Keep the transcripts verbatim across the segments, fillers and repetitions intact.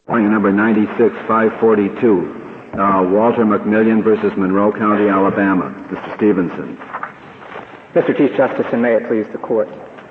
Point number ninety-six five forty-two. Uh, Walter McMillian versus Monroe County, Alabama. Mister Stevenson. Mister Chief Justice, and may it please the Court.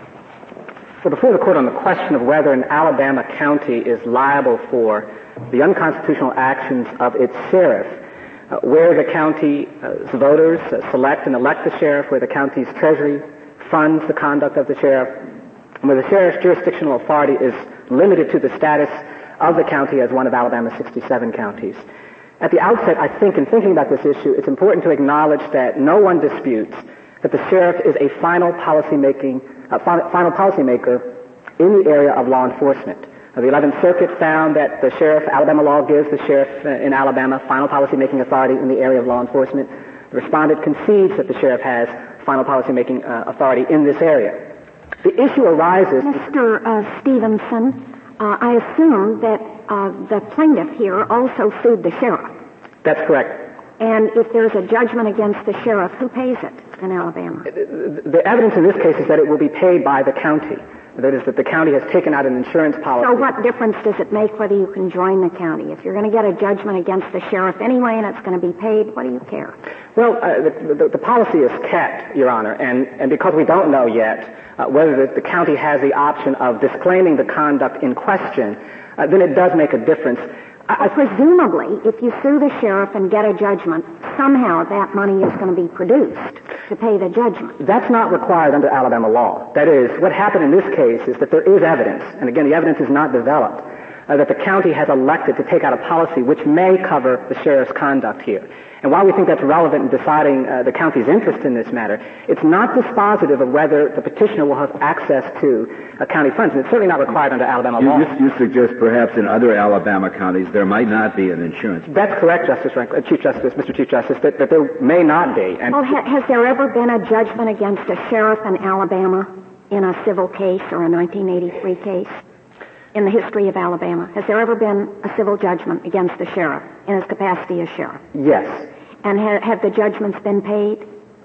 We're before the Court on the question of whether an Alabama county is liable for the unconstitutional actions of its sheriff, uh, where the county's voters uh, select and elect the sheriff, where the county's treasury funds the conduct of the sheriff, and where the sheriff's jurisdictional authority is limited to the status of the county as one of Alabama's sixty-seven counties. At the outset, I think, in thinking about this issue, it's important to acknowledge that no one disputes that the sheriff is a final policy-making, uh, final, final policymaker in the area of law enforcement. Uh, the eleventh Circuit found that the sheriff, Alabama law gives the sheriff uh, in Alabama final policy-making authority in the area of law enforcement. The respondent concedes that the sheriff has final policy-making uh, authority in this area. The issue arises... Mister Uh, Stevenson, uh, I assume that uh, the plaintiff here also sued the sheriff. That's correct. And if there's a judgment against the sheriff, who pays it in Alabama? The, the evidence in this case is that it will be paid by the county. That is, that the county has taken out an insurance policy. So what difference does it make whether you can join the county? If you're going to get a judgment against the sheriff anyway and it's going to be paid, what do you care? Well, uh, the, the, the policy is kept, Your Honor, and, and because we don't know yet uh, whether the, the county has the option of disclaiming the conduct in question, uh, then it does make a difference. I, presumably, if you sue the sheriff and get a judgment, somehow that money is going to be produced to pay the judgment. That's not required under Alabama law. That is, what happened in this case is that there is evidence, and again, the evidence is not developed, uh, that the county has elected to take out a policy which may cover the sheriff's conduct here. And while we think that's relevant in deciding uh, the county's interest in this matter, it's not dispositive of whether the petitioner will have access to uh, county funds, and it's certainly not required under Alabama you, law. You, you suggest perhaps in other Alabama counties there might not be an insurance. That's correct, Justice Rank, uh, Chief Justice, Mister Chief Justice, that, that there may not be. And well, ha- has there ever been a judgment against a sheriff in Alabama in a civil case or a nineteen eighty-three case in the history of Alabama? Has there ever been a civil judgment against the sheriff in his capacity as sheriff? Yes. And ha- have the judgments been paid?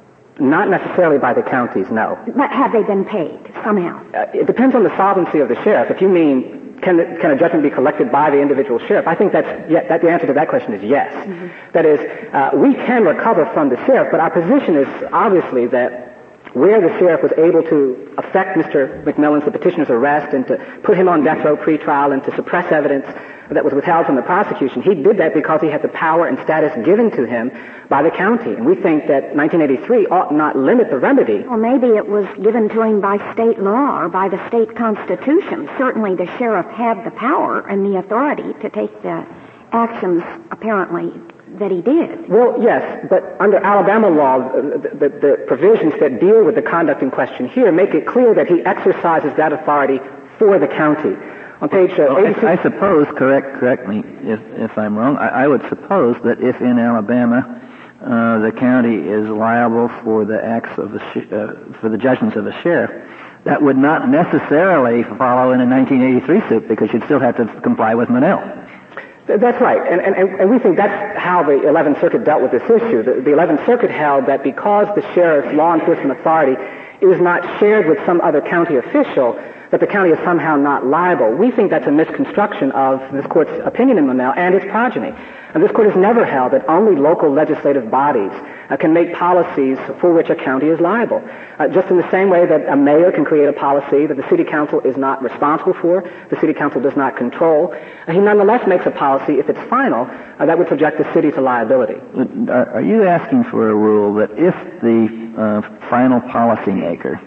Not necessarily by the counties, no. But have they been paid somehow? Uh, it depends on the solvency of the sheriff. If you mean, can, the, can a judgment be collected by the individual sheriff? I think that's, yeah, that the answer to that question is yes. Mm-hmm. That is, uh, we can recover from the sheriff, but our position is obviously that where the sheriff was able to affect Mister McMillan's, the petitioner's arrest, and to put him on death row pre-trial and to suppress evidence that was withheld from the prosecution, he did that because he had the power and status given to him by the county. And we think that nineteen eighty-three ought not limit the remedy. Well, maybe it was given to him by state law or by the state constitution. Certainly the sheriff had the power and the authority to take the actions, apparently, that he did. Well, yes, but under Alabama law, the, the, the provisions that deal with the conduct in question here make it clear that he exercises that authority for the county. On page uh, well, I, I suppose, correct, correct me if, if I'm wrong, I, I would suppose that if in Alabama uh, the county is liable for the acts of the sh- uh, for the judgments of the sheriff, that would not necessarily follow in a nineteen eighty-three suit because you'd still have to comply with Monell. That's right, and, and, and we think that's how the eleventh Circuit dealt with this issue. The, the eleventh Circuit held that because the sheriff's law enforcement authority is not shared with some other county official, that the county is somehow not liable. We think that's a misconstruction of this Court's opinion in Monell and its progeny. And this Court has never held that only local legislative bodies uh, can make policies for which a county is liable. Uh, just in the same way that a mayor can create a policy that the city council is not responsible for, the city council does not control, uh, he nonetheless makes a policy, if it's final, uh, that would subject the city to liability. Are, are you asking for a rule that if the uh, final policymaker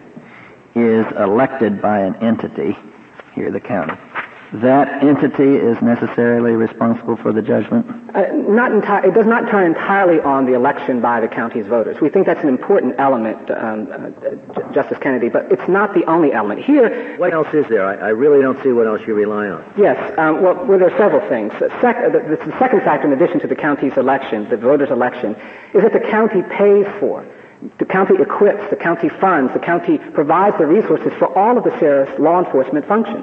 is elected by an entity, here the county, that entity is necessarily responsible for the judgment? Uh, not enti- it does not turn entirely on the election by the county's voters. We think that's an important element, um, uh, Justice Kennedy, but it's not the only element. Here, what else is there? I, I really don't see what else you rely on. Yes, um, well, well, there are several things. Uh, sec- the, the second factor, in addition to the county's election, the voters' election, is that the county pays for. The county equips, the county funds, the county provides the resources for all of the sheriff's law enforcement functions.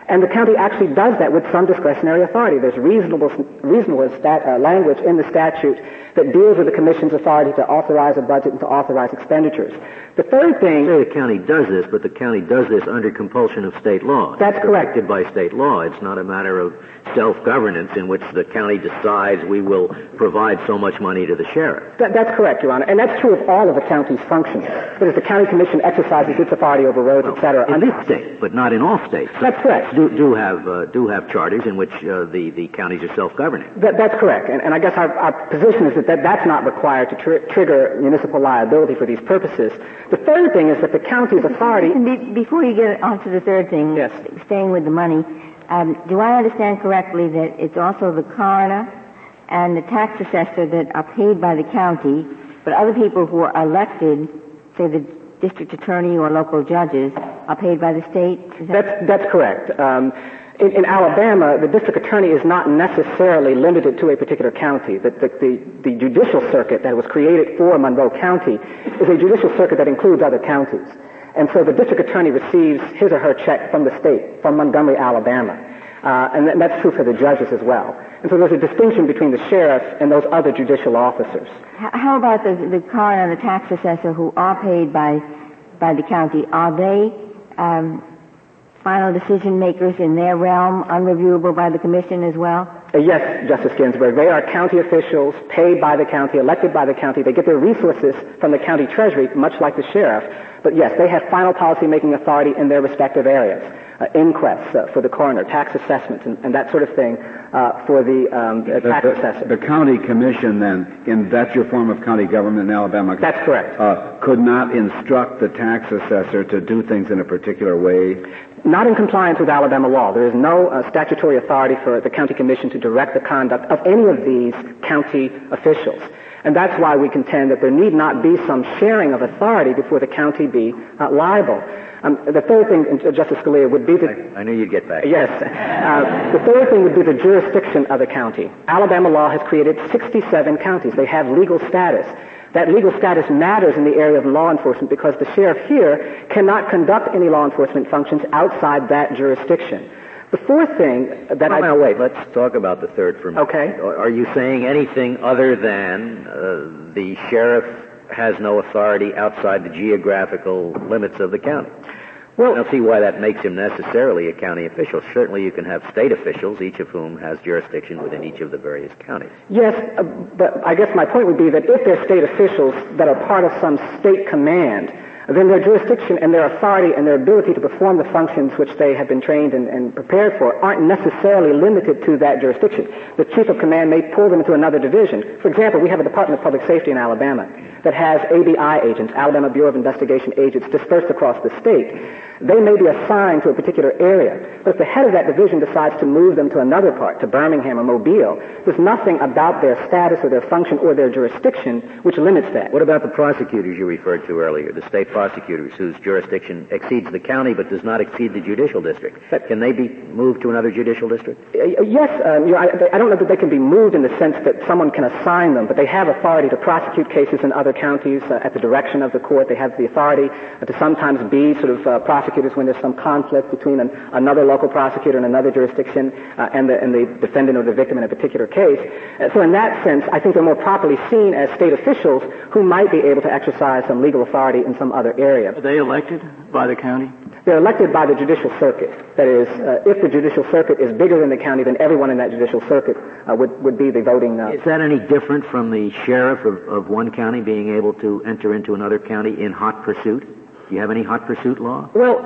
And the county actually does that with some discretionary authority. There's reasonable, reasonable stat, uh, language in the statute that deals with the commission's authority to authorize a budget and to authorize expenditures. The third thing... You say the county does this, but the county does this under compulsion of state law. That's correct. Protected by state law. It's not a matter of self-governance in which the county decides we will provide so much money to the sheriff. That, that's correct, Your Honor. And that's true of all of the county's functions. But as the county commission exercises its authority over roads, Well, et cetera... in this state, but not in all states. That's correct. Do, do have uh, do have charters in which uh, the, the counties are self-governing. That, that's correct. And, and I guess our, our position is that, that that's not required to tr- trigger municipal liability for these purposes. The third thing is that the county's authority... Be- before you get on to the third thing, yes. staying with the money, um, do I understand correctly that it's also the coroner and the tax assessor that are paid by the county, but other people who are elected, say the district attorney or local judges, are paid by the state? Is that That's, that's correct. Um, in, in Alabama, the district attorney is not necessarily limited to a particular county. The, the, the, the judicial circuit that was created for Monroe County is a judicial circuit that includes other counties. And so the district attorney receives his or her check from the state, from Montgomery, Alabama. Uh, and th- that's true for the judges as well. And so there's a distinction between the sheriff and those other judicial officers. How about the, the coroner and the tax assessor who are paid by by the county? Are they um, final decision makers in their realm, unreviewable by the commission as well? Uh, yes, Justice Ginsburg. They are county officials paid by the county, elected by the county. They get their resources from the county treasury, much like the sheriff. But yes, they have final policy-making authority in their respective areas. Uh, inquests uh, for the coroner, tax assessments, and, and that sort of thing uh, for the, um, the tax the, assessor. The county commission, then, in that's your form of county government in Alabama. That's correct. Uh, could not instruct the tax assessor to do things in a particular way. Not in compliance with Alabama law. There is no uh, statutory authority for the county commission to direct the conduct of any of these county officials. And that's why we contend that there need not be some sharing of authority before the county be uh, liable. Um, the third thing, uh, Justice Scalia, would be that... I, I knew you'd get back. Yes. Uh, the third thing would be the jurisdiction of the county. Alabama law has created sixty-seven counties. They have legal status. That legal status matters in the area of law enforcement because the sheriff here cannot conduct any law enforcement functions outside that jurisdiction. The fourth thing that oh, I... Now, wait, let's talk about the third for a minute. Okay. Are you saying anything other than uh, the sheriff has no authority outside the geographical limits of the county? Well, I don't see why that makes him necessarily a county official. Certainly you can have state officials, each of whom has jurisdiction within each of the various counties. yes, uh, but I guess my point would be that if they're state officials that are part of some state command, then their jurisdiction and their authority and their ability to perform the functions which they have been trained and, and prepared for aren't necessarily limited to that jurisdiction. The chief of command may pull them into another division. For example, we have a Department of Public Safety in Alabama that has A B I agents, Alabama Bureau of Investigation agents, dispersed across the state. They may be assigned to a particular area, but if the head of that division decides to move them to another part, to Birmingham or Mobile, there's nothing about their status or their function or their jurisdiction which limits that. What about the prosecutors you referred to earlier, the state prosecutors whose jurisdiction exceeds the county but does not exceed the judicial district? Can they be moved to another judicial district? Uh, yes, um, you know, I, I don't know that they can be moved in the sense that someone can assign them, but they have authority to prosecute cases in other counties uh, at the direction of the court. They have the authority uh, to sometimes be sort of uh, prosecutors when there's some conflict between an, another local prosecutor in another jurisdiction uh, and, the, and the defendant or the victim in a particular case. Uh, so in that sense, I think they're more properly seen as state officials who might be able to exercise some legal authority in some other area. Are they elected by the county? They're elected by the judicial circuit. That is, uh, if the judicial circuit is bigger than the county, then everyone in that judicial circuit uh, would, would be the voting... Uh, Is that any different from the sheriff of, of one county being able to enter into another county in hot pursuit? Do you have any hot pursuit law? Well,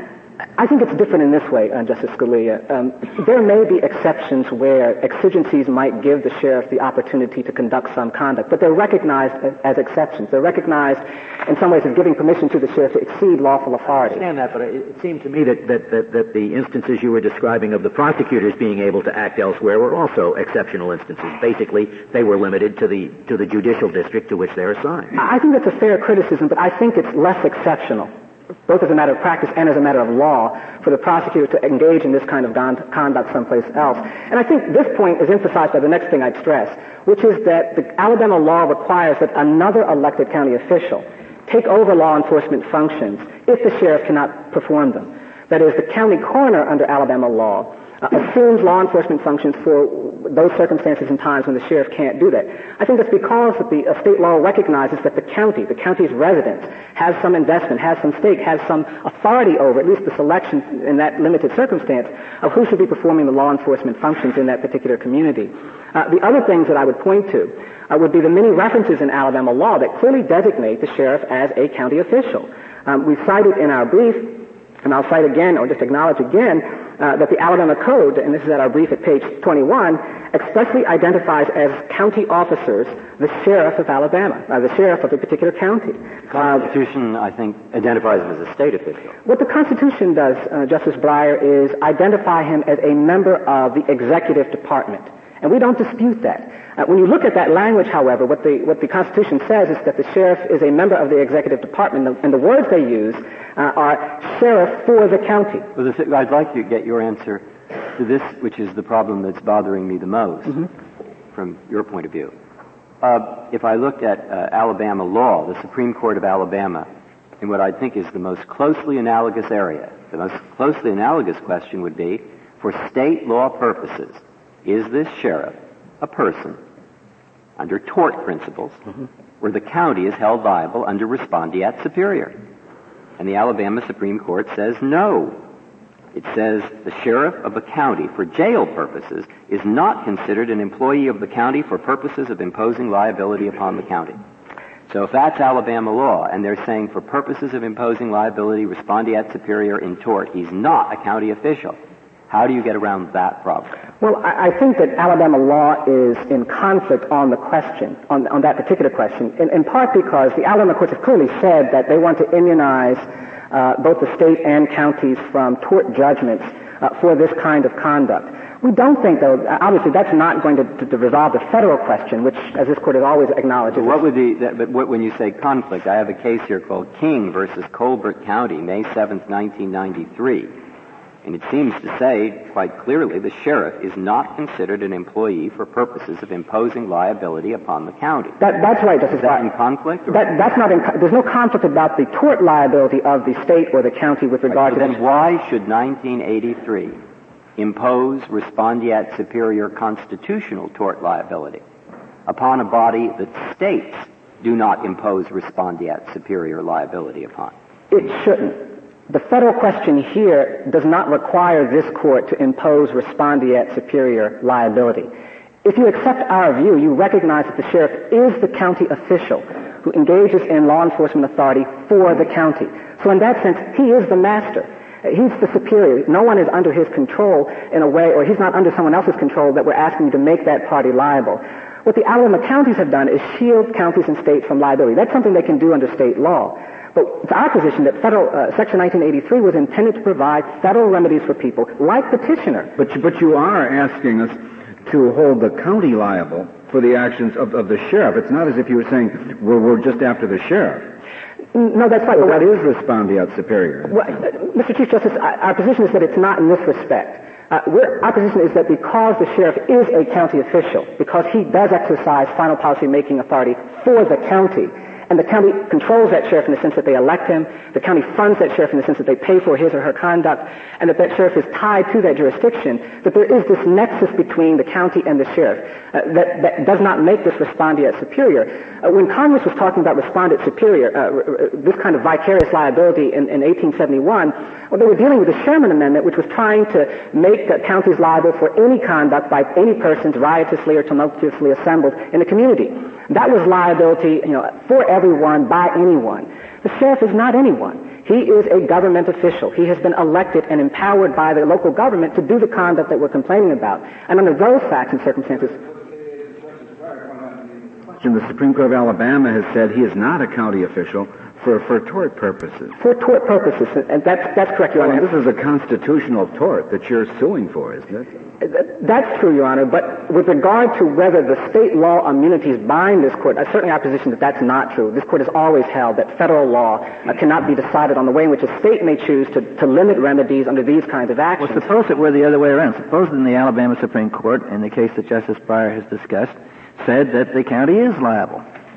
I think it's different in this way, uh, Justice Scalia. Um, there may be exceptions where exigencies might give the sheriff the opportunity to conduct some conduct, but they're recognized as, as exceptions. They're recognized in some ways as giving permission to the sheriff to exceed lawful authority. I understand that, but it seemed to me that, that, that, that the instances you were describing of the prosecutors being able to act elsewhere were also exceptional instances. Basically, they were limited to the to the judicial district to which they're assigned. I think that's a fair criticism, but I think it's less exceptional, both as a matter of practice and as a matter of law, for the prosecutor to engage in this kind of conduct someplace else. And I think this point is emphasized by the next thing I'd stress, which is that the Alabama law requires that another elected county official take over law enforcement functions if the sheriff cannot perform them. That is, the county coroner under Alabama law uh, assumes law enforcement functions for those circumstances and times when the sheriff can't do that. I think that's because that the uh, state law recognizes that the county, the county's residents, has some investment, has some stake, has some authority over at least the selection in that limited circumstance of who should be performing the law enforcement functions in that particular community. Uh, the other things that I would point to uh, would be the many references in Alabama law that clearly designate the sheriff as a county official. Um, we cited in our brief, and I'll cite again, or just acknowledge again, uh, that the Alabama Code, and this is at our brief at page twenty-one, expressly identifies as county officers the sheriff of Alabama, uh, the sheriff of a particular county. The Constitution, uh, I think, identifies him as a state official. What the Constitution does, uh, Justice Breyer, is identify him as a member of the executive department. And we don't dispute that. Uh, when you look at that language, however, what the, what the Constitution says is that the sheriff is a member of the executive department, and the words they use uh, are sheriff for the county. Well, this, I'd like to get your answer to this, which is the problem that's bothering me the most, mm-hmm. from your point of view. Uh, if I looked at uh, Alabama law, the Supreme Court of Alabama, in what I think is the most closely analogous area, the most closely analogous question would be, for state law purposes, is this sheriff a person under tort principles mm-hmm. where the county is held liable under respondeat superior? And the Alabama Supreme Court says no. It says the sheriff of a county for jail purposes is not considered an employee of the county for purposes of imposing liability upon the county. So if that's Alabama law, and they're saying for purposes of imposing liability respondeat superior in tort, he's not a county official, how do you get around that problem? Well, I, I think that Alabama law is in conflict on the question, on, on that particular question, in, in part because the Alabama courts have clearly said that they want to immunize uh, both the state and counties from tort judgments uh, for this kind of conduct. We don't think, though, obviously that's not going to, to, to resolve the federal question, which, as this court has always acknowledged... But what would the, that, but what, when you say conflict, I have a case here called King versus Colbert County, May seventh, nineteen ninety-three. And it seems to say quite clearly the sheriff is not considered an employee for purposes of imposing liability upon the county. That, that's right, Justice Breyer. Is that in conflict? Or? That, that's not in, there's no conflict about the tort liability of the state or the county with regard right, so to... then this. Why should nineteen eighty-three impose respondeat superior constitutional tort liability upon a body that states do not impose respondeat superior liability upon? It shouldn't. The federal question here does not require this court to impose respondeat superior liability. If you accept our view, you recognize that the sheriff is the county official who engages in law enforcement authority for the county. So in that sense, he is the master. He's the superior. No one is under his control in a way, or he's not under someone else's control that we're asking you to make that party liable. What the Alabama counties have done is shield counties and states from liability. That's something they can do under state law. But it's our position that federal uh, Section nineteen eighty-three was intended to provide federal remedies for people like petitioner. But you, but you are asking us to hold the county liable for the actions of, of the sheriff. It's not as if you were saying we're, we're just after the sheriff. No, that's right. Well, that is respondeat superior. Well, uh, Mister Chief Justice, our position is that it's not in this respect. Uh, we're, our position is that because the sheriff is a county official, because he does exercise final policy-making authority for the county, and the county controls that sheriff in the sense that they elect him, the county funds that sheriff in the sense that they pay for his or her conduct, and that that sheriff is tied to that jurisdiction, that there is this nexus between the county and the sheriff uh, that, that does not make this respondeat superior. Uh, when Congress was talking about respondeat superior, uh, this kind of vicarious liability in, in eighteen seventy-one, well, they were dealing with the Sherman Amendment, which was trying to make the counties liable for any conduct by any persons riotously or tumultuously assembled in the community. That was liability, you know, for everyone, by anyone. The sheriff is not anyone. He is a government official. He has been elected and empowered by the local government to do the conduct that we're complaining about. And under those facts and circumstances... The Supreme Court of Alabama has said he is not a county official for, for tort purposes. For tort purposes, and that's, that's correct, Your Honor. Well, this is a constitutional tort that you're suing for, isn't it? That's true, Your Honor, but with regard to whether the state law immunities bind this court, uh, certainly our position that that's not true. This court has always held that federal law uh, cannot be decided on the way in which a state may choose to, to limit remedies under these kinds of actions. Well, suppose it were the other way around. Suppose in the Alabama Supreme Court, in the case that Justice Breyer has discussed, said that the county is liable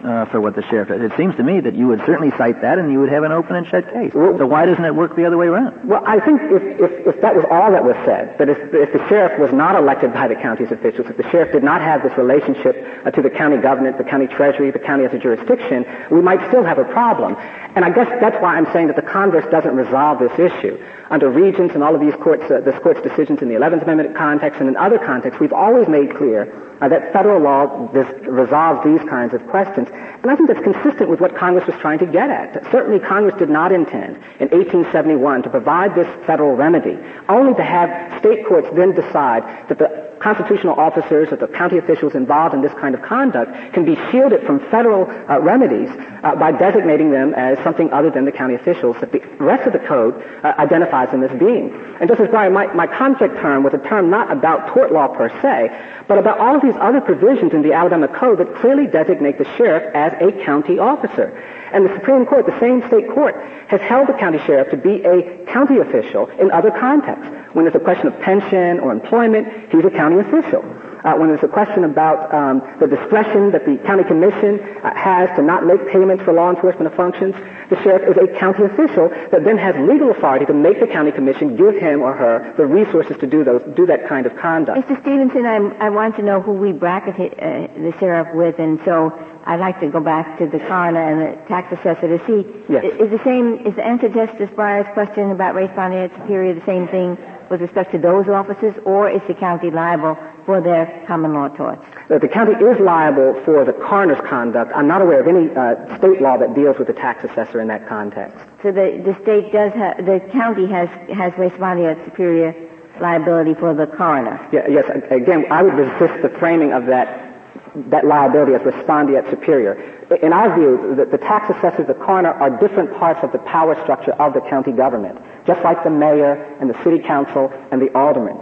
uh, for what the sheriff does. It seems to me that you would certainly cite that and you would have an open and shut case. So why doesn't it work the other way around? Well, I think if, if, if that was all that was said, that if, if the sheriff was not elected by the county's officials, if the sheriff did not have this relationship uh, to the county government, the county treasury, the county as a jurisdiction, we might still have a problem. And I guess that's why I'm saying that the Congress doesn't resolve this issue. Under Regents and all of these courts, uh, this court's decisions in the eleventh Amendment context and in other contexts, we've always made clear uh, that federal law this, resolves these kinds of questions. And I think that's consistent with what Congress was trying to get at. Certainly Congress did not intend in eighteen seventy-one to provide this federal remedy, only to have state courts then decide that the constitutional officers or the county officials involved in this kind of conduct can be shielded from federal uh, remedies uh, by designating them as something other than the county officials that the rest of the code uh, identifies them as being. And Justice Breyer, my, my conflict term was a term not about tort law per se, but about all of these other provisions in the Alabama Code that clearly designate the sheriff as a county officer. And the Supreme Court, the same state court, has held the county sheriff to be a county official in other contexts. When there's a question of pension or employment, he's a county official. Uh, when there's a question about um, the discretion that the county commission uh, has to not make payments for law enforcement functions, the sheriff is a county official that then has legal authority to make the county commission give him or her the resources to do those, do that kind of conduct. Mister Stevenson, I'm, I want to know who we bracket uh, the sheriff with, and so I'd like to go back to the coroner and the tax assessor to see, yes. is the same, is the answer to Justice Breyer's question about res pondeat superior the same thing with respect to those officers, or is the county liable for their common law torts? Uh, the county is liable for the coroner's conduct. I'm not aware of any uh, state law that deals with the tax assessor in that context. So the, the state does have, the county has, has res pondeat superior liability for the coroner. Yeah, yes, again, I would resist the framing of that that liability as respondeat superior. In our view, the, the tax assessor, the coroner, are different parts of the power structure of the county government, just like the mayor and the city council and the alderman.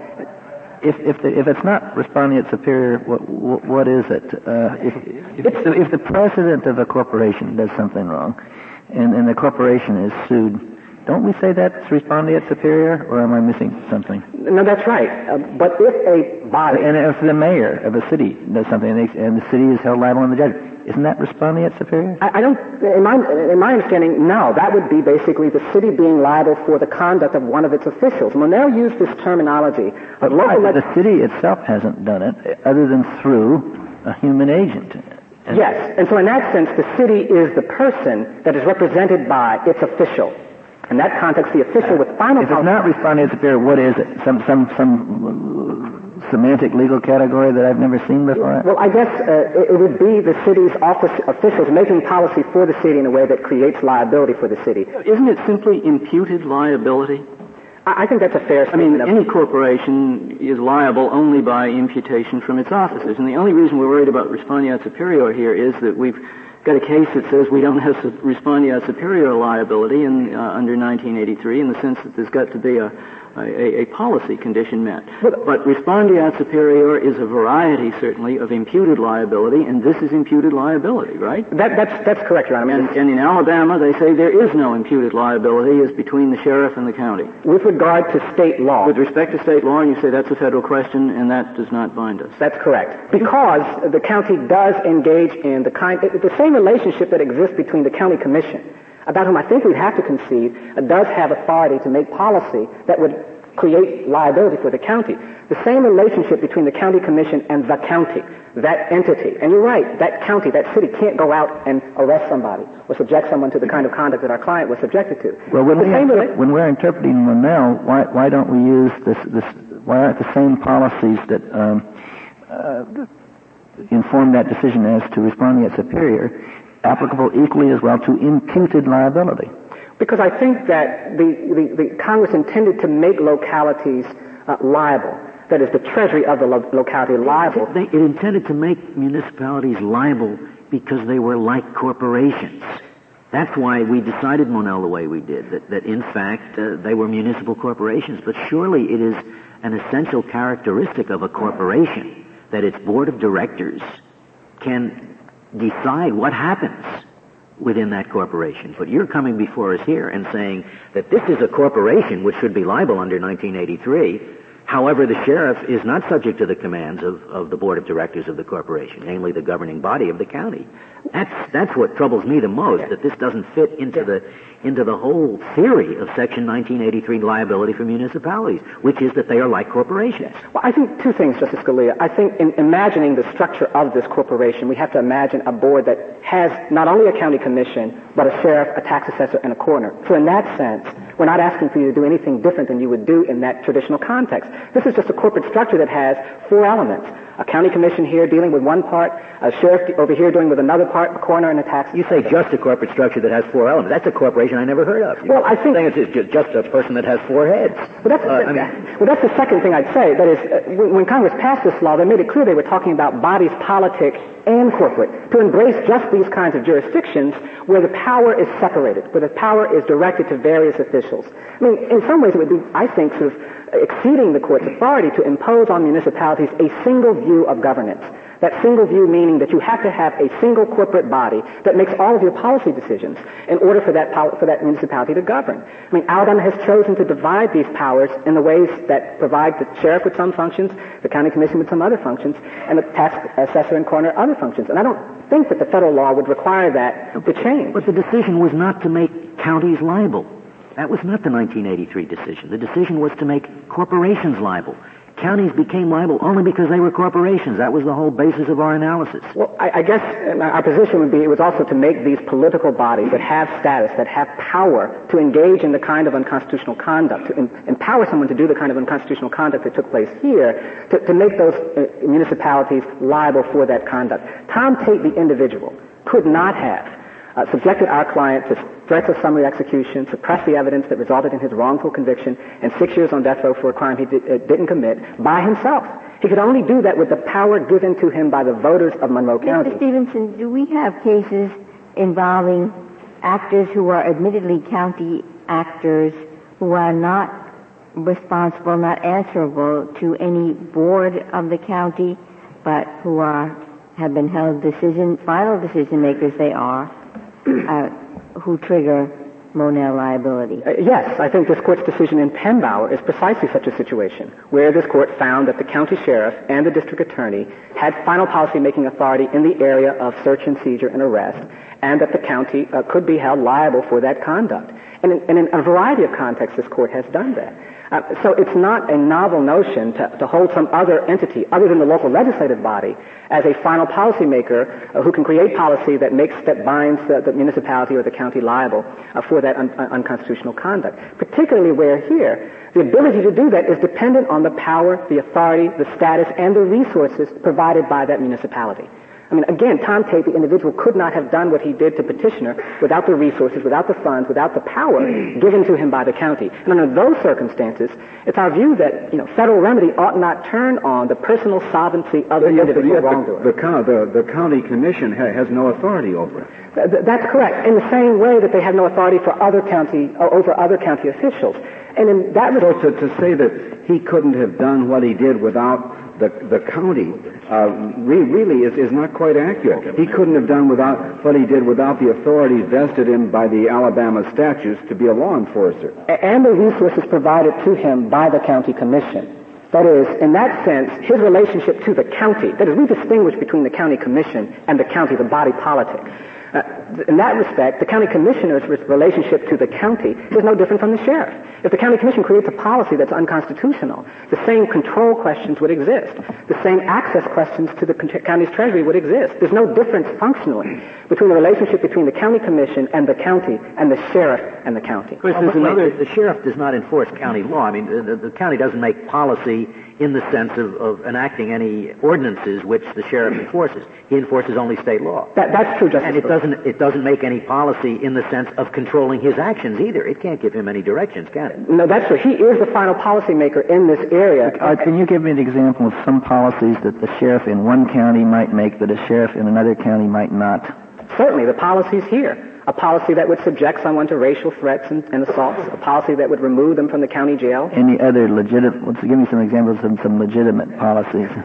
If if, the, if it's not respondeat superior, what what, what is it? Uh, if if the, if the president of a corporation does something wrong, and, and the corporation is sued, don't we say that's respondeat superior, or am I missing something? No, that's right. Uh, but if a body... And if the mayor of a city does something, and, they, and the city is held liable on the judgment, isn't that respondeat superior? I, I don't... In my, in my understanding, no. That would be basically the city being liable for the conduct of one of its officials. Monell used this terminology. But local right, the city itself hasn't done it, other than through a human agent. And yes. And so in that sense, the city is the person that is represented by its official. In that context, the official with final... If it's not respondeat superior, what is it? Some some some semantic legal category that I've never seen before? Well, I guess uh, it would be the city's office officials making policy for the city in a way that creates liability for the city. Isn't it simply imputed liability? I, I think that's a fair statement. I mean, any corporation is liable only by imputation from its officers. And the only reason we're worried about respondeat superior here is that we've got a case that says we don't have respondeat superior liability in, uh, under nineteen eighty-three in the sense that there's got to be a, a, a policy condition met. But, but respondeat superior is a variety, certainly, of imputed liability, and this is imputed liability, right? That, that's, that's correct, Your Honor. And, and in Alabama, they say there is no imputed liability. It's between the sheriff and the county. With regard to state law. With respect to state law, you say that's a federal question, and that does not bind us. That's correct. Because the county does engage in the kind, the same relationship that exists between the county commission, about whom I think we'd have to concede, uh, does have authority to make policy that would create liability for the county. The same relationship between the county commission and the county, that entity. And you're right, that county, that city can't go out and arrest somebody or subject someone to the kind of conduct that our client was subjected to. Well, when, we inter- when we're interpreting Monell, why, why don't we use this, this, why aren't the same policies that um, uh, inform that decision as to respondeat superior applicable equally as well to imputed liability? Because I think that the, the, the Congress intended to make localities uh, liable. That is, the treasury of the lo- locality liable. They, it intended to make municipalities liable because they were like corporations. That's why we decided Monell the way we did, that, that in fact uh, they were municipal corporations. But surely it is an essential characteristic of a corporation that its board of directors can decide what happens within that corporation. But you're coming before us here and saying that this is a corporation which should be liable under nineteen eighty-three. However, the sheriff is not subject to the commands of, of the board of directors of the corporation, namely the governing body of the county. That's that's what troubles me the most, that this doesn't fit into the into the whole theory of Section nineteen eighty-three liability for municipalities, which is that they are like corporations. Well, I think two things, Justice Scalia. I think in imagining the structure of this corporation, we have to imagine a board that has not only a county commission, but a sheriff, a tax assessor, and a coroner. So in that sense, we're not asking for you to do anything different than you would do in that traditional context. This is just a corporate structure that has four elements. A county commission here dealing with one part, a sheriff over here dealing with another part, a coroner and a tax. You say just a corporate structure that has four elements. That's a corporation I never heard of. Well, I think it's just a person that has four heads. Well, that's, uh, I mean, well, that's the second thing I'd say. That is, uh, when, when Congress passed this law, they made it clear they were talking about bodies politic and corporate, to embrace just these kinds of jurisdictions where the power is separated, where the power is directed to various officials. I mean, in some ways it would be, I think, sort of exceeding the court's authority to impose on municipalities a single view of governance. That single view meaning that you have to have a single corporate body that makes all of your policy decisions in order for that power, for that municipality to govern. I mean, Alabama has chosen to divide these powers in the ways that provide the sheriff with some functions, the county commission with some other functions, and the tax assessor and coroner other functions. And I don't think that the federal law would require that to change. But the decision was not to make counties liable. That was not the nineteen eighty-three decision. The decision was to make corporations liable. Counties became liable only because they were corporations. That was the whole basis of our analysis. Well, I, I guess our position would be it was also to make these political bodies that have status, that have power to engage in the kind of unconstitutional conduct, to em- empower someone to do the kind of unconstitutional conduct that took place here, to, to make those uh, municipalities liable for that conduct. Tom Tate, the individual, could not have Uh, subjected our client to threats of summary execution, suppressed the evidence that resulted in his wrongful conviction, and six years on death row for a crime he did, uh, didn't commit by himself. He could only do that with the power given to him by the voters of Monroe County. Mister Stevenson, do we have cases involving actors who are admittedly county actors who are not responsible, not answerable to any board of the county, but who are have been held decision, final decision makers they are, Uh, who trigger Monell liability? Uh, yes, I think this court's decision in Penbauer is precisely such a situation, where this court found that the county sheriff and the district attorney had final policy-making authority in the area of search and seizure and arrest, and that the county uh, could be held liable for that conduct. And in, and in a variety of contexts, this court has done that. Uh, so it's not a novel notion to, to hold some other entity, other than the local legislative body, as a final policymaker uh, who can create policy that makes, that binds the, the municipality or the county liable uh, for that un- un- unconstitutional conduct. Particularly where here, the ability to do that is dependent on the power, the authority, the status, and the resources provided by that municipality. I mean, again, Tom Tate, the individual, could not have done what he did to Petitioner without the resources, without the funds, without the power given to him by the county. And under those circumstances, it's our view that, you know, federal remedy ought not turn on the personal solvency of the yes, individual yes, wrongdoer. The, the, the, the county commission ha- has no authority over it. Th- that's correct. In the same way that they have no authority for other county, uh, over other county officials. And in that so to, to say that he couldn't have done what he did without the the county uh, re- really is, is not quite accurate. He couldn't have done without what he did without the authorities vested in by the Alabama statutes to be a law enforcer. And the resources provided to him by the county commission. That is, in that sense, his relationship to the county, that is, we distinguish between the county commission and the county, the body politic. Uh, in that respect, the county commissioner's relationship to the county is no different from the sheriff. If the county commission creates a policy that's unconstitutional, the same control questions would exist. The same access questions to the county's treasury would exist. There's no difference functionally between the relationship between the county commission and the county and the sheriff and the county. Of course, there's another, the sheriff does not enforce county law. I mean, the, the county doesn't make policy in the sense of, of enacting any ordinances which the sheriff enforces. He enforces only state law. That, that's true, Justice. And it doesn't, it doesn't make any policy in the sense of controlling his actions either. It can't give him any directions, can it? No, that's true. He is the final policymaker in this area. Uh, can you give me an example of some policies that the sheriff in one county might make that a sheriff in another county might not? Certainly, the policies here. A policy that would subject someone to racial threats and, and assaults. A policy that would remove them from the county jail. Any other legitimate, let's give me some examples of some legitimate policies.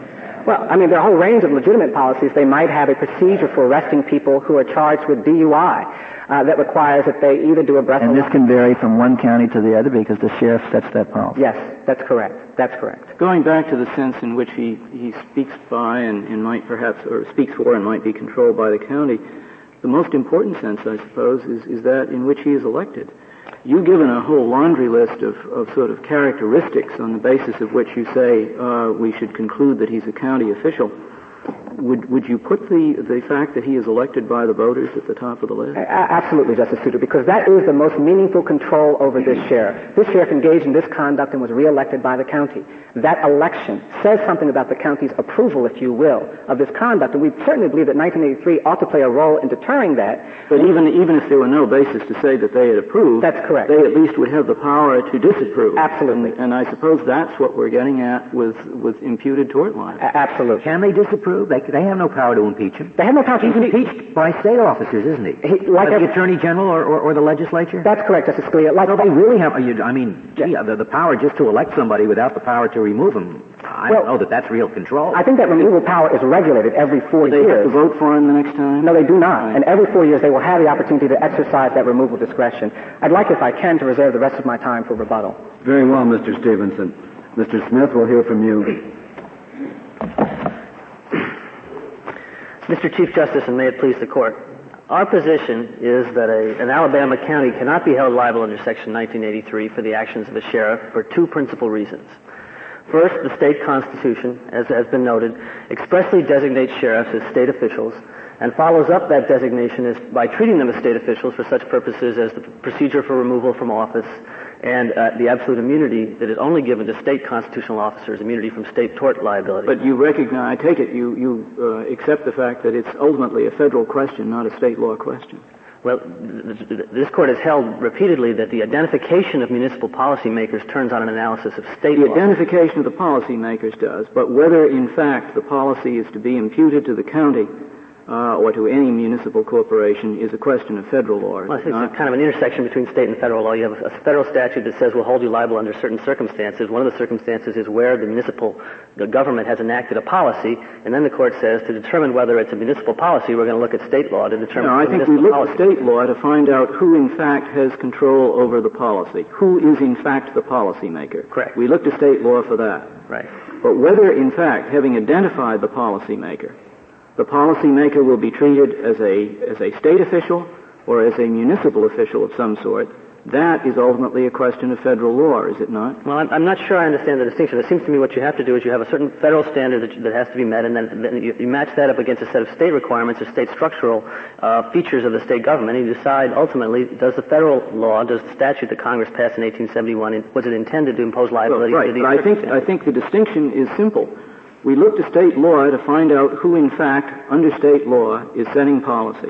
Well, I mean, there are a whole range of legitimate policies. They might have a procedure for arresting people who are charged with D U I uh, that requires that they either do a breathalyzer. And this can vary from one county to the other because the sheriff sets that policy. Yes, that's correct. That's correct. Going back to the sense in which he, he speaks by and, and might perhaps, or speaks for and might be controlled by the county, the most important sense, I suppose, is, is that in which he is elected. You've given a whole laundry list of, of sort of characteristics on the basis of which you say uh, we should conclude that he's a county official. Would would you put the, the fact that he is elected by the voters at the top of the list? A- absolutely, Justice Souter, because that is the most meaningful control over this sheriff. This sheriff engaged in this conduct and was reelected by the county. That election says something about the county's approval, if you will, of this conduct, and we certainly believe that nineteen eighty-three ought to play a role in deterring that. But even even if there were no basis to say that they had approved, that's correct. They at least would have the power to disapprove. Absolutely. And, and I suppose that's what we're getting at with, with imputed tort liability. A- absolutely. Can they disapprove? They, they have no power to impeach him. They have no power to He's impeach. impeached by state officers, isn't he? he like by a, the Attorney General or, or, or the legislature? That's correct, Justice Scalia. Like no, they really have, I mean, gee, the, the power just to elect somebody without the power to remove him. I well, don't know that that's real control. I think that removal power is regulated every four do they years. have to vote for him the next time? No, they do not. Right. And every four years they will have the opportunity to exercise that removal discretion. I'd like, if I can, to reserve the rest of my time for rebuttal. Very well, Mister Stevenson. Mister Smith, we'll hear from you. Mister Chief Justice, and may it please the Court, our position is that a, an Alabama county cannot be held liable under Section nineteen eighty-three for the actions of a sheriff for two principal reasons. First, the state constitution, as has been noted, expressly designates sheriffs as state officials and follows up that designation as, by treating them as state officials for such purposes as the procedure for removal from office and uh, the absolute immunity that is only given to state constitutional officers, immunity from state tort liability. But you recognize, I take it, you, you uh, accept the fact that it's ultimately a federal question, not a state law question. Well, this Court has held repeatedly that the identification of municipal policymakers turns on an analysis of state the law. The identification of the policymakers does, but whether in fact the policy is to be imputed to the county uh, or to any municipal corporation is a question of federal law. Well, I think it's kind of an intersection between state and federal law. You have a, a federal statute that says we'll hold you liable under certain circumstances. One of the circumstances is where the municipal the government has enacted a policy, and then the Court says to determine whether it's a municipal policy, we're going to look at state law to determine. No, I think we look at state law to find out who in fact has control over the policy. Who is in fact the policymaker. Correct. We look to state law for that. Right. But whether in fact, having identified the policymaker, the policymaker will be treated as a as a state official or as a municipal official of some sort, that is ultimately a question of federal law, is it not? Well, I'm, I'm not sure I understand the distinction. It seems to me what you have to do is you have a certain federal standard that, that has to be met, and then, then you, you match that up against a set of state requirements or state structural uh, features of the state government, and you decide ultimately, does the federal law, does the statute that Congress passed in eighteen seventy-one, was it intended to impose liability well, right, to these but I think, I think the distinction is simple. We look to state law to find out who, in fact, under state law, is setting policy.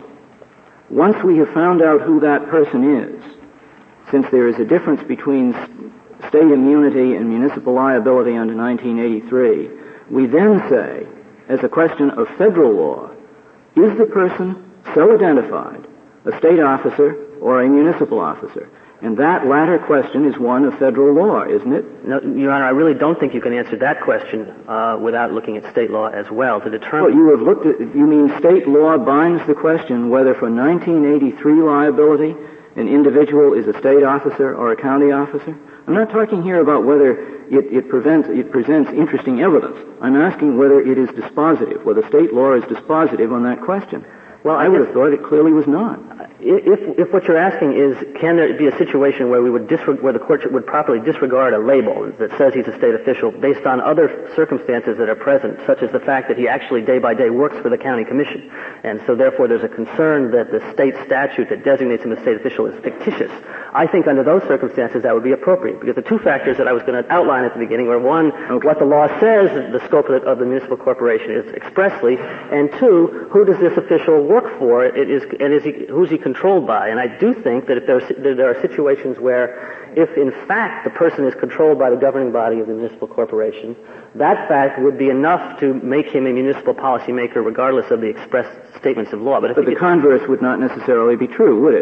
Once we have found out who that person is, since there is a difference between state immunity and municipal liability under nineteen eighty-three, we then say, as a question of federal law, is the person so identified a state officer or a municipal officer? And that latter question is one of federal law, isn't it? No, Your Honor, I really don't think you can answer that question uh, without looking at state law as well to determine. Well, you have looked at, you mean state law binds the question whether for nineteen eighty-three liability an individual is a state officer or a county officer? I'm not talking here about whether it, it, prevents, it presents interesting evidence. I'm asking whether it is dispositive, whether state law is dispositive on that question. Well, I, I would have thought it clearly was not. If, if what you're asking is, can there be a situation where we would disre- where the court would properly disregard a label that says he's a state official based on other circumstances that are present, such as the fact that he actually day by day works for the county commission, and so therefore there's a concern that the state statute that designates him as state official is fictitious. I think under those circumstances that would be appropriate, because the two factors that I was going to outline at the beginning were, one, okay, what the law says the scope of the, of the municipal corporation is expressly, and two, who does this official work for? It is, and is he, who's he controlled by? And I do think that if there are, there are situations where, if in fact the person is controlled by the governing body of the municipal corporation, that fact would be enough to make him a municipal policymaker regardless of the express statements of law. But, if but the converse would not necessarily be true, would it?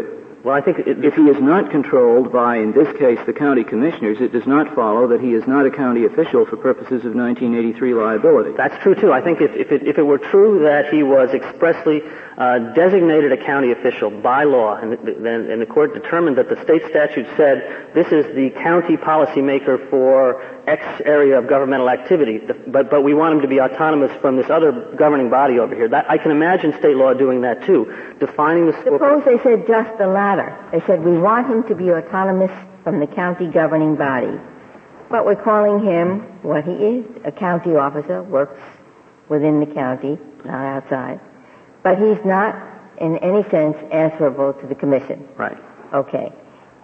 Well, I think it, if he is not controlled by, in this case, the county commissioners, it does not follow that he is not a county official for purposes of nineteen eighty-three liability. That's true, too. I think if, if, it, if it were true that he was expressly uh, designated a county official by law, and, and, and the court determined that the state statute said this is the county policymaker for X area of governmental activity, but, but we want him to be autonomous from this other governing body over here. That, I can imagine state law doing that, too, defining the scope. Suppose they said just the latter. They said we want him to be autonomous from the county governing body, but we're calling him what he is, a county officer, works within the county, not outside, but he's not in any sense answerable to the commission. Right. Okay.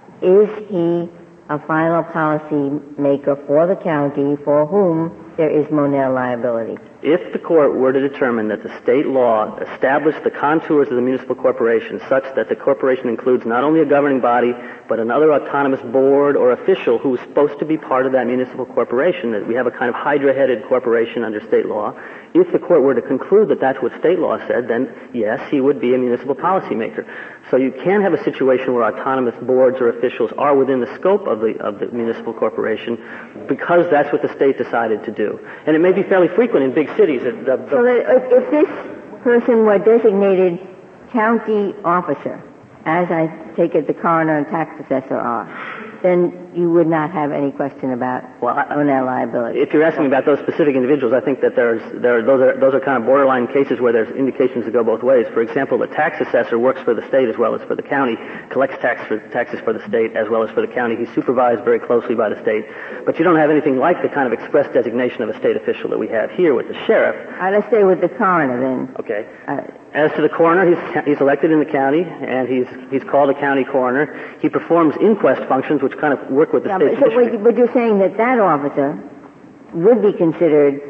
Is he a final policy maker for the county for whom there is Monell liability? If the court were to determine that the state law established the contours of the municipal corporation such that the corporation includes not only a governing body, but another autonomous board or official who is supposed to be part of that municipal corporation, that we have a kind of hydra-headed corporation under state law, if the court were to conclude that that's what state law said, then yes, he would be a municipal policymaker. So you can have a situation where autonomous boards or officials are within the scope of the of the municipal corporation because that's what the state decided to do. And it may be fairly frequent in big cities. The, the, so that if, if this person were designated county officer, as I take it the coroner and tax assessor are, then you would not have any question about well, I, Monell liability. If you're asking about those specific individuals, I think that there's there are, those are those are kind of borderline cases where there's indications to go both ways. For example, the tax assessor works for the state as well as for the county, collects tax for, taxes for the state as well as for the county. He's supervised very closely by the state, but you don't have anything like the kind of express designation of a state official that we have here with the sheriff. All right, let's stay with the coroner then. Okay. Uh, As to the coroner, he's, he's elected in the county, and he's he's called a county coroner. He performs inquest functions, which kind of work with the yeah, state but, so, but you're saying that that officer would be considered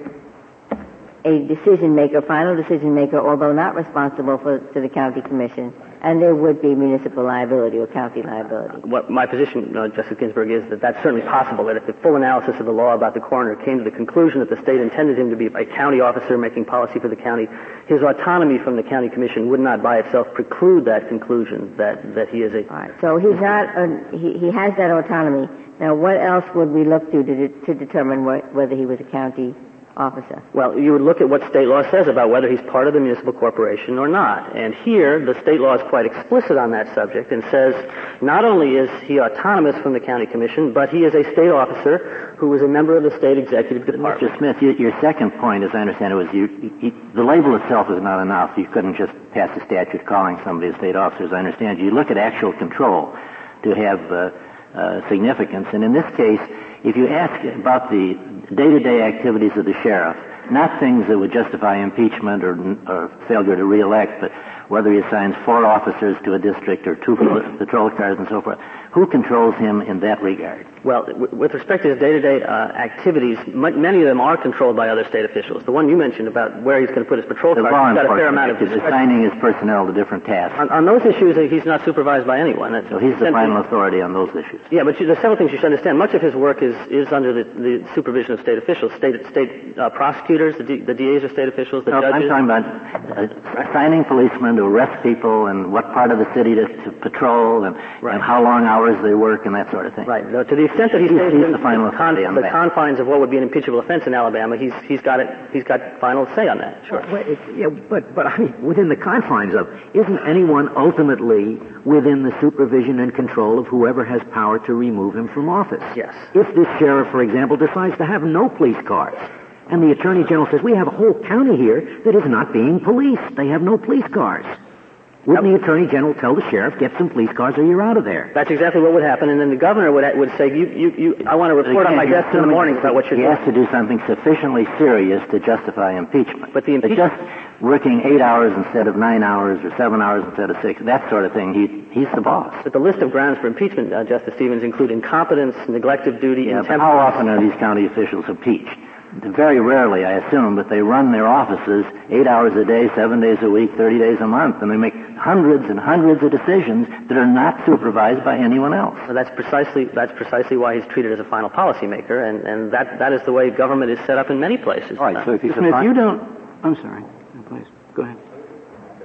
a decision maker, final decision maker, although not responsible for to the county commission, and there would be municipal liability or county liability. What my position, uh, Justice Ginsburg, is that that's certainly possible, that if the full analysis of the law about the coroner came to the conclusion that the state intended him to be a county officer making policy for the county, his autonomy from the county commission would not by itself preclude that conclusion that, that he is a... All right, so he's not, a, he, he has that autonomy. Now, what else would we look to to, de- to determine what, whether he was a county officer? Well, you would look at what state law says about whether he's part of the municipal corporation or not. And here, the state law is quite explicit on that subject and says not only is he autonomous from the county commission, but he is a state officer who is a member of the state executive department. Mister Smith, you, your second point, as I understand it, was you, you, the label itself is not enough. You couldn't just pass a statute calling somebody a state officer, as I understand. You look at actual control to have uh, uh, significance. And in this case, if you ask about the day-to-day activities of the sheriff, not things that would justify impeachment or, or failure to re-elect, but whether he assigns four officers to a district or two patrol cars and so forth, who controls him in that regard? Well, w- with respect to his day-to-day uh, activities, m- many of them are controlled by other state officials. The one you mentioned about where he's going to put his patrol the cars, law he's got a fair amount of is assigning his personnel to different tasks. On, on those issues, uh, he's not supervised by anyone. That's so he's the final authority on those issues. Yeah, but you, there's several things you should understand. Much of his work is, is under the, the supervision of state officials, state state uh, prosecutors, the, D, the D As are state officials, the no, judges. I'm talking about uh, assigning policemen to arrest people and what part of the city to, to patrol and, right. and how long hours they work and that sort of thing. Right. No, to the extent that he he's, stays he's in the, final the, con- on the that. confines of what would be an impeachable offense in Alabama, he's he's got it. He's got final say on that. Sure. Well, it, yeah, but but I mean, within the confines of, isn't anyone ultimately within the supervision and control of whoever has power to remove him from office? Yes. If this sheriff, for example, decides to have no police cars, and the Attorney General says, we have a whole county here that is not being policed. They have no police cars. Wouldn't the Attorney General tell the sheriff, get some police cars or you're out of there? That's exactly what would happen, and then the governor would would say, you, you, you, I want to report on my desk in the morning about what you're he doing. He has to do something sufficiently serious to justify impeachment. But the impeachment... Just working eight hours instead of nine hours or seven hours instead of six, that sort of thing, he, he's the boss. But the list of grounds for impeachment, uh, Justice Stevens, include incompetence, neglect of duty, yeah, intemperance. How often are these county officials impeached? Very rarely, I assume, but they run their offices eight hours a day, seven days a week, thirty days a month, and they make hundreds and hundreds of decisions that are not supervised by anyone else. So that's precisely that's precisely why he's treated as a final policymaker, and, and that that is the way government is set up in many places. All right, so if he's Smith, a you don't... I'm sorry. Please, go ahead.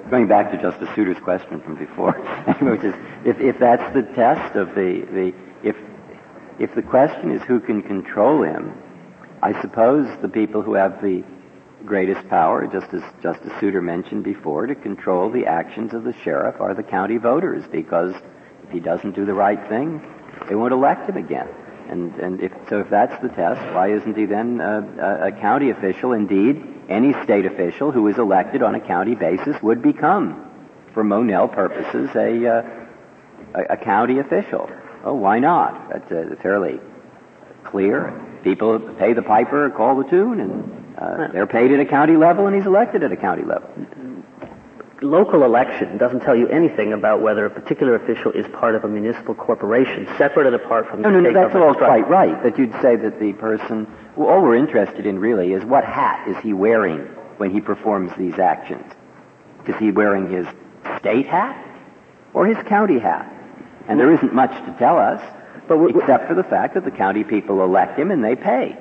going back to Justice Souter's question from before, which is if, if that's the test of the, the if if the question is who can control him, I suppose the people who have the greatest power, just as Justice Souter mentioned before, to control the actions of the sheriff are the county voters, because if he doesn't do the right thing, they won't elect him again. And, and if, so if that's the test, why isn't he then a, a, a county official? Indeed, any state official who is elected on a county basis would become, for Monell purposes, a, uh, a, a county official. Oh, why not? That's uh, fairly clear. People pay the piper, call the tune, and uh, they're paid at a county level, and he's elected at a county level. Local election doesn't tell you anything about whether a particular official is part of a municipal corporation, separate and apart from the no, no, state no, that's all structure. quite right. That you'd say that the person, well, all we're interested in really is what hat is he wearing when he performs these actions? Is he wearing his state hat or his county hat? And there isn't much to tell us, but w- except for the fact that the county people elect him and they pay.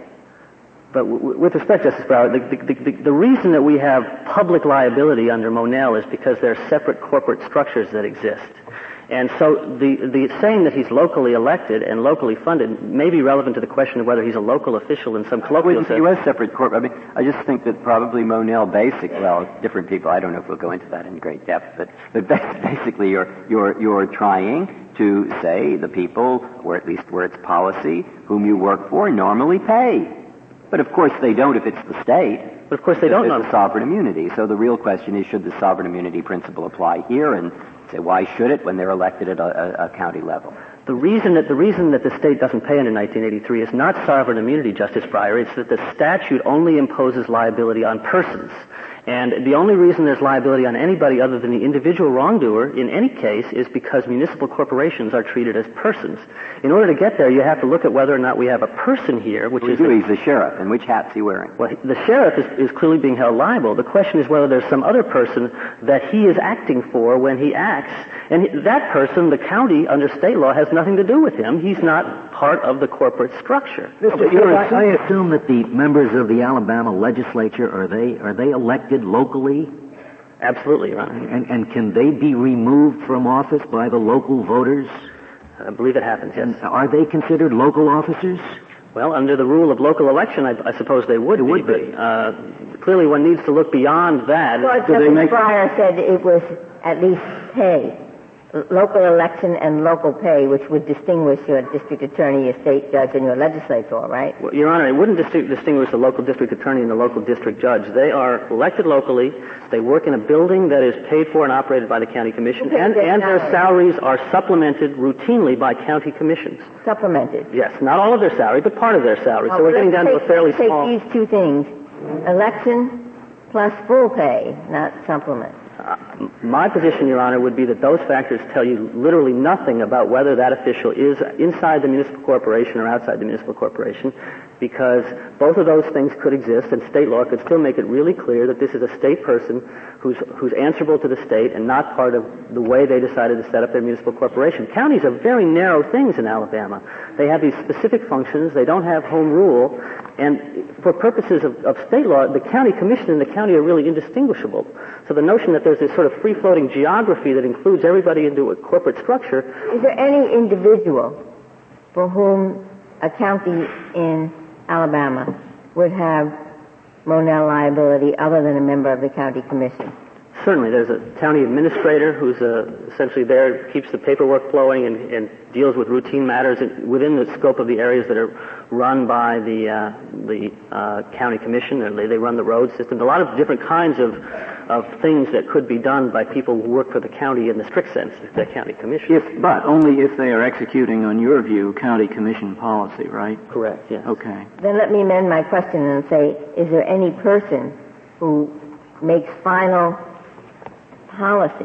But w- with respect, Justice Breyer, the, the, the, the reason that we have public liability under Monell is because there are separate corporate structures that exist. And so the, the saying that he's locally elected and locally funded may be relevant to the question of whether he's a local official in some colloquial sense. U S separate corporate. I mean, I just think that probably Monell basic, well, different people, I don't know if we'll go into that in great depth, but, but basically you're, you're, you're trying to say the people, or at least where it's policy, whom you work for normally pay. But of course they don't if it's the state. But of course they don't know. It's a sovereign immunity. So the real question is, should the sovereign immunity principle apply here? And say, why should it when they're elected at a, a, a county level? The reason that the reason that the state doesn't pay under nineteen eighty-three is not sovereign immunity, Justice Breyer. It's that the statute only imposes liability on persons. And the only reason there's liability on anybody other than the individual wrongdoer in any case is because municipal corporations are treated as persons. In order to get there, you have to look at whether or not we have a person here, which we is... do. He's the sheriff. And which hat's he wearing? Well, the sheriff is, is clearly being held liable. The question is whether there's some other person that he is acting for when he acts. And he, that person, the county, under state law, has nothing to do with him. He's not part of the corporate structure. Mister I, I assume that the members of the Alabama legislature, are they are they elected locally? Absolutely, Your Honor. And, and can they be removed from office by the local voters? I believe it happens, yes. And are they considered local officers? Well, under the rule of local election, I, I suppose they would it be. would be. But, uh, clearly one needs to look beyond that. Well, Justice make... Breyer said it was at least pay. Local election and local pay, which would distinguish your district attorney, your state judge, and your legislator, right? Well, Your Honor, it wouldn't dis- distinguish the local district attorney and the local district judge. They are elected locally. They work in a building that is paid for and operated by the county commission, okay, and, and their salaries are supplemented routinely by county commissions. Supplemented? Yes, not all of their salary, but part of their salary. Oh, so we're getting down take, to a fairly take small... Take these two things, election plus full pay, not supplement. Uh, my position, Your Honor, would be that those factors tell you literally nothing about whether that official is inside the municipal corporation or outside the municipal corporation, because both of those things could exist, and state law could still make it really clear that this is a state person who's who's answerable to the state and not part of the way they decided to set up their municipal corporation. Counties are very narrow things in Alabama. They have these specific functions. They don't have home rule. And for purposes of, of state law, the county commission and the county are really indistinguishable. So the notion that there's this sort of free-floating geography that includes everybody into a corporate structure... Is there any individual for whom a county in Alabama would have Monell liability other than a member of the county commission? Certainly. There's a county administrator who's uh, essentially there, keeps the paperwork flowing and, and deals with routine matters within the scope of the areas that are run by the uh, the uh, county commission. They, they run the road system. A lot of different kinds of of things that could be done by people who work for the county in the strict sense, the county commission. If, but only if they are executing, on your view, county commission policy, right? Correct, yes. Okay. Then let me amend my question and say, is there any person who makes final policy,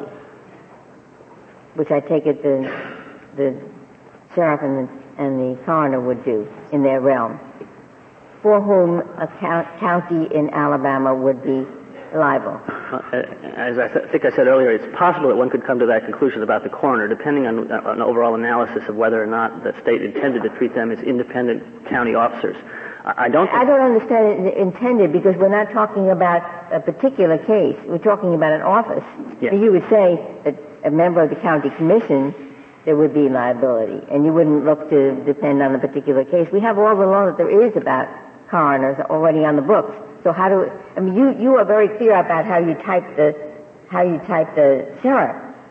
which I take it the the sheriff and the, and the coroner would do in their realm, for whom a count, county in Alabama would be liable? Uh, as I th- think I said earlier, it's possible that one could come to that conclusion about the coroner, depending on uh, an overall analysis of whether or not the state intended to treat them as independent county officers. I don't think... I don't understand it intended because we're not talking about a particular case. We're talking about an office. Yes. You would say that a member of the county commission, there would be liability, and you wouldn't look to depend on a particular case. We have all the law that there is about coroners already on the books. So how do, I mean, you, you are very clear about how you type the, how you type the sheriff.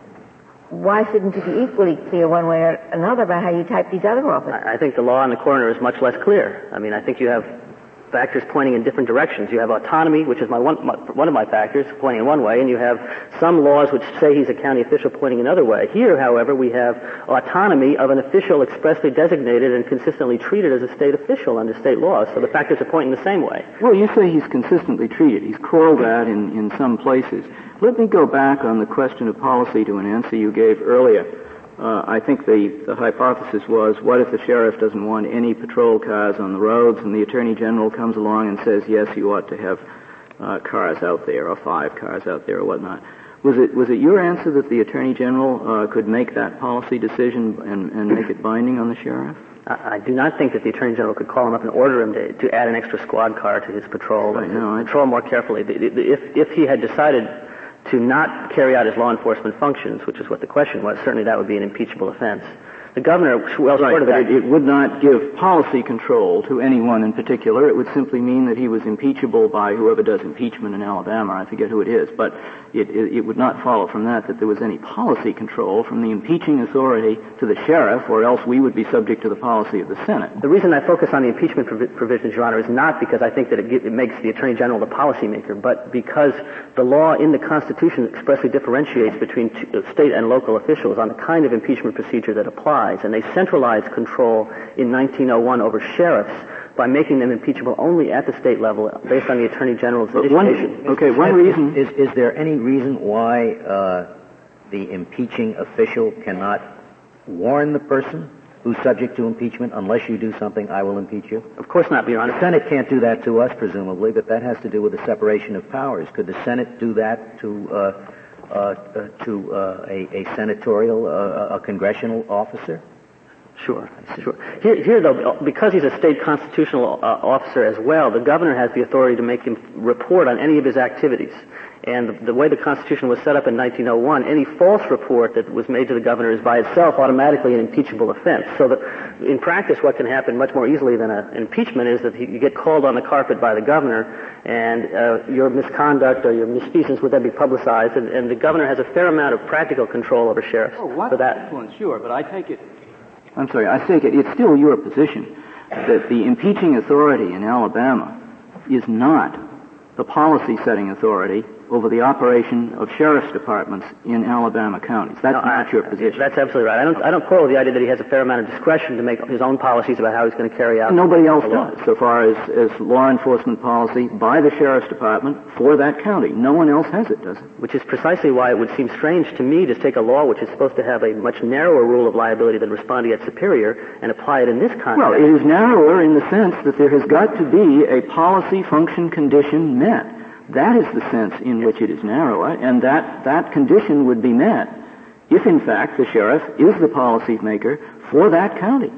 Why shouldn't you be equally clear one way or another about how you type these other offices? I think the law on the coroner is much less clear. I mean, I think you have factors pointing in different directions. You have autonomy, which is my one, my, one of my factors, pointing in one way, and you have some laws which say he's a county official pointing another way. Here, however, we have autonomy of an official expressly designated and consistently treated as a state official under state law. So the factors are pointing the same way. Well, you say he's consistently treated. He's called that in, in some places. Let me go back on the question of policy to an answer you gave earlier. Uh, I think the, the hypothesis was, what if the sheriff doesn't want any patrol cars on the roads and the attorney general comes along and says, yes, you ought to have uh, cars out there, or five cars out there, or whatnot. Was it was it your answer that the attorney general uh, could make that policy decision and, and make it binding on the sheriff? I, I do not think that the attorney general could call him up and order him to, to add an extra squad car to his patrol, right, and no, patrol more carefully. The, the, the, if, if he had decided to not carry out his law enforcement functions, which is what the question was, certainly that would be an impeachable offense. The governor, well, right, sort of but that, it, it would not give policy control to anyone in particular. It would simply mean that he was impeachable by whoever does impeachment in Alabama. I forget who it is, but it, it, it would not follow from that that there was any policy control from the impeaching authority to the sheriff, or else we would be subject to the policy of the Senate. The reason I focus on the impeachment provi- provisions, Your Honor, is not because I think that it, it makes the attorney general the policymaker, but because the law in the Constitution expressly differentiates between t- state and local officials on the kind of impeachment procedure that applies. And they centralized control in nineteen oh one over sheriffs by making them impeachable only at the state level based on the Attorney General's initiation. One, okay, one reason... Is, is there any reason why uh, the impeaching official cannot warn the person who's subject to impeachment, unless you do something, I will impeach you? Of course not, Your Honor. The Senate can't do that to us, presumably, but that has to do with the separation of powers. Could the Senate do that to... Uh, Uh, uh, to uh, a, a senatorial, uh, a congressional officer? Sure, sure. Here, here, though, because he's a state constitutional uh, officer as well, the governor has the authority to make him report on any of his activities. And the, the way the Constitution was set up in nineteen oh one, any false report that was made to the governor is by itself automatically an impeachable offense. So that in practice, what can happen much more easily than a, an impeachment is that he, you get called on the carpet by the governor, and uh, your misconduct or your misfeasance would then be publicized, and, and the governor has a fair amount of practical control over sheriffs oh, what for that. Influence, sure, but I take it... I'm sorry, I take it it's still your position that the impeaching authority in Alabama is not the policy-setting authority over the operation of sheriff's departments in Alabama counties. That's no, not I, your position. That's absolutely right. I don't, I don't quarrel with the idea that he has a fair amount of discretion to make his own policies about how he's going to carry out. And nobody else the law. does, so far as, as law enforcement policy by the sheriff's department for that county. No one else has it, does it? Which is precisely why it would seem strange to me to take a law which is supposed to have a much narrower rule of liability than respondeat superior and apply it in this context. Well, it is narrower in the sense that there has got to be a policy function condition met. That is the sense in which it is narrower, and that, that condition would be met if, in fact, the sheriff is the policy maker for that county.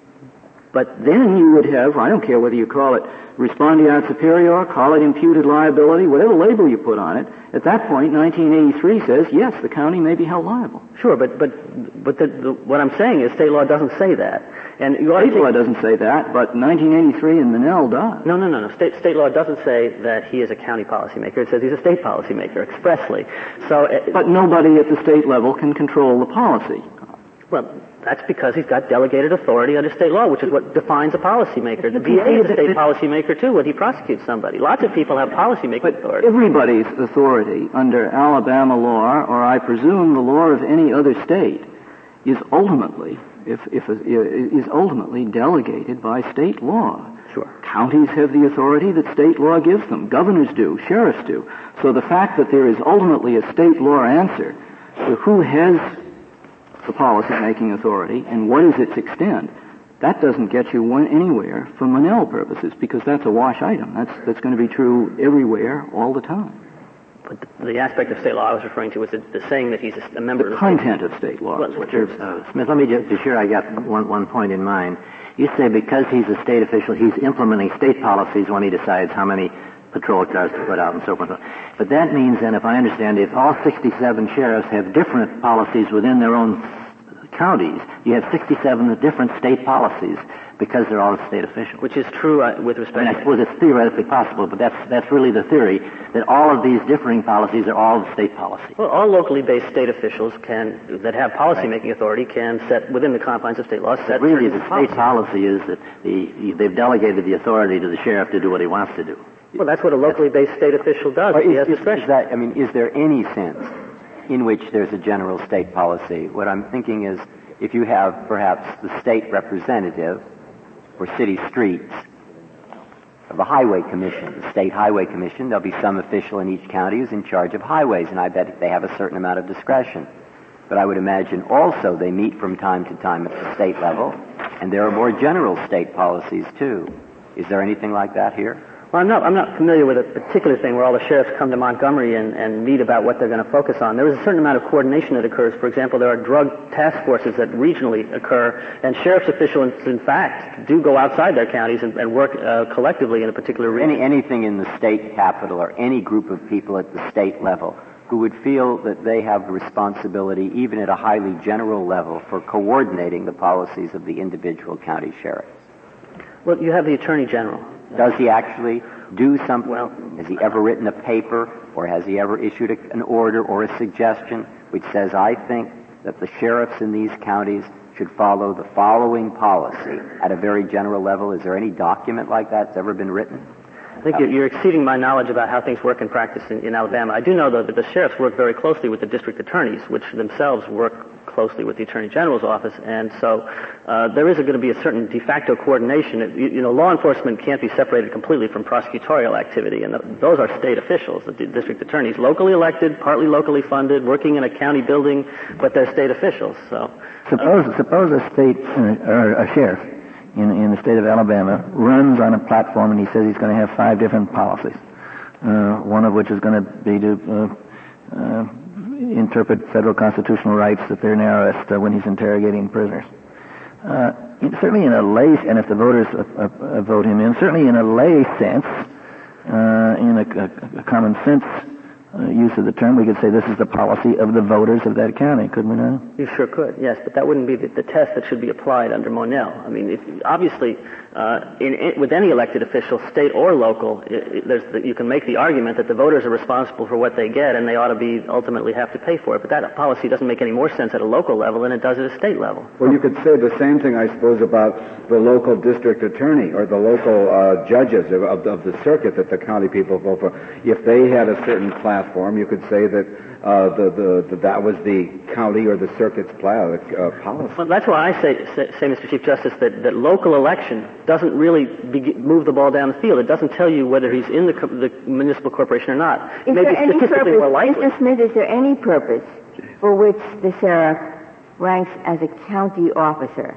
But then you would have, I don't care whether you call it respondeat superior, call it imputed liability, whatever label you put on it, at that point, nineteen eighty-three says, yes, the county may be held liable. Sure, but but but the, the, what I'm saying is state law doesn't say that. And you state law doesn't say that, but nineteen eighty-three in Monell does. No, no, no, no. State state law doesn't say that he is a county policymaker. It says he's a state policymaker expressly. So, uh, but nobody at the state level can control the policy. Well, that's because he's got delegated authority under state law, which is what defines a policymaker. The D A is a state policymaker, too, when he prosecutes somebody. Lots of people have policymaking but authority. Everybody's authority under Alabama law, or I presume the law of any other state, is ultimately, if, if, is ultimately delegated by state law. Sure. Counties have the authority that state law gives them. Governors do. Sheriffs do. So the fact that there is ultimately a state law answer to who has the policy-making authority and what is its extent, that doesn't get you one anywhere for Monell purposes, because that's a wash item. That's that's going to be true everywhere, all the time. But the, the aspect of state law I was referring to was the, the saying that he's a, a member the of the content state. of state law. Well, uh, Smith, let me just be sure I got one, one point in mind. You say because he's a state official, he's implementing state policies when he decides how many patrol cars to put out and so forth. But that means then, if I understand, if all sixty-seven sheriffs have different policies within their own counties, you have sixty-seven different state policies because they're all state officials. Which is true uh, with respect I mean, to... I suppose it's theoretically possible, but that's that's really the theory, that all of these differing policies are all state policy. Well, all locally based state officials can, that have policy-making authority, can set, within the confines of state law, set... But really, the policy. state policy is that the, they've delegated the authority to the sheriff to do what he wants to do. Well, that's what a locally based state official does. Well, he is, has is, discretion. is that, I mean, is there any sense in which there's a general state policy? What I'm thinking is, if you have perhaps the state representative for city streets of the Highway Commission, the State Highway Commission, there'll be some official in each county who's in charge of highways, and I bet they have a certain amount of discretion. But I would imagine also they meet from time to time at the state level, and there are more general state policies too. Is there anything like that here? Well, I'm not, I'm not familiar with a particular thing where all the sheriffs come to Montgomery and, and meet about what they're going to focus on. There is a certain amount of coordination that occurs. For example, there are drug task forces that regionally occur, and sheriff's officials, in fact, do go outside their counties and, and work uh, collectively in a particular region. Any, anything in the state capital or any group of people at the state level who would feel that they have responsibility, even at a highly general level, for coordinating the policies of the individual county sheriffs? Well, you have the Attorney General. Does he actually do something? Well, has he ever written a paper, or has he ever issued a, an order or a suggestion which says, I think that the sheriffs in these counties should follow the following policy at a very general level? Is there any document like that that's ever been written? I think you're, you're exceeding my knowledge about how things work in practice in, in Alabama. I do know, though, that the sheriffs work very closely with the district attorneys, which themselves work closely with the Attorney General's office, and so uh, there is going to be a certain de facto coordination. It, you, you know, law enforcement can't be separated completely from prosecutorial activity, and the, those are state officials, the d- district attorneys, locally elected, partly locally funded, working in a county building, but they're state officials. So, suppose uh, suppose a state uh, or a sheriff in in the state of Alabama runs on a platform and he says he's going to have five different policies, uh, one of which is going to be to uh, uh, interpret federal constitutional rights at their narrowest uh, when he's interrogating prisoners. Uh, in, certainly in a lay, and if the voters uh, uh, vote him in, certainly in a lay sense, uh, in a, a, a common sense uh, use of the term, we could say this is the policy of the voters of that county, couldn't we not? You sure could, yes, but that wouldn't be the, the test that should be applied under Monell. I mean, if, obviously, uh, in, in, with any elected official, state or local, it, it, there's the, you can make the argument that the voters are responsible for what they get, and they ought to be ultimately have to pay for it. But that policy doesn't make any more sense at a local level than it does at a state level. Well, you could say the same thing, I suppose, about the local district attorney or the local uh, judges of, of, of the circuit that the county people vote for. If they had a certain platform, you could say that uh, the, the, the that was the county or the circuit's pla- uh, policy. Well, that's why I say, say, say, Mister Chief Justice, that, that local election doesn't really be, move the ball down the field. It doesn't tell you whether he's in the, co- the municipal corporation or not. Is it may there be any statistically purpose, more likely. Mister Smith, is there any purpose for which the sheriff ranks as a county officer?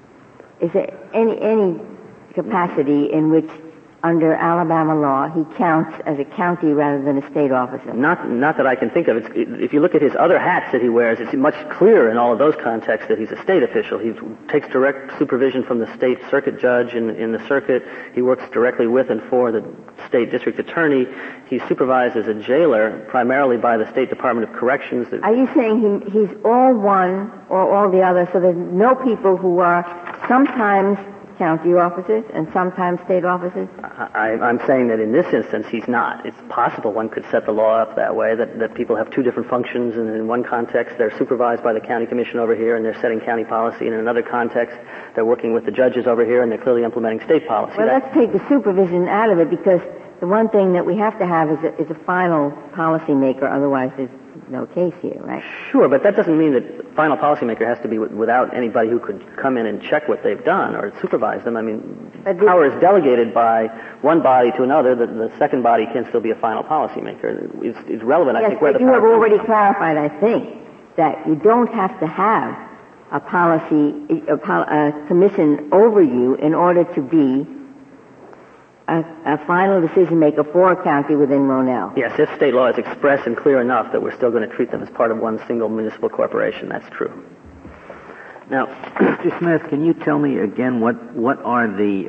Is there any any capacity in which, under Alabama law, he counts as a county rather than a state officer? Not, not that I can think of. It's, if you look at his other hats that he wears, it's much clearer in all of those contexts that he's a state official. He takes direct supervision from the state circuit judge in, in the circuit. He works directly with and for the state district attorney. He's supervised as a jailer primarily by the State Department of Corrections. Are you saying he, he's all one or all the other, so there's no people who are sometimes county officers and sometimes state officers? I, I'm saying that in this instance he's not. It's possible one could set the law up that way, that, that people have two different functions, and in one context they're supervised by the county commission over here and they're setting county policy, and in another context they're working with the judges over here and they're clearly implementing state policy. Well, that, let's take the supervision out of it, because the one thing that we have to have is a, is a final policymaker, otherwise there's no case here, right? Sure, but that doesn't mean that the final policymaker has to be w- without anybody who could come in and check what they've done or supervise them. I mean, But the power is delegated by one body to another. The, the second body can still be a final policymaker. It's, it's relevant, yes, I think, where but the you power have already comes. clarified, I think, that you don't have to have a policy, a, pol- a commission over you in order to be A, a final decision maker for a county within Monell. Yes, if state law is express and clear enough that we're still going to treat them as part of one single municipal corporation, that's true. Now, Mister Smith, can you tell me again what, what are the,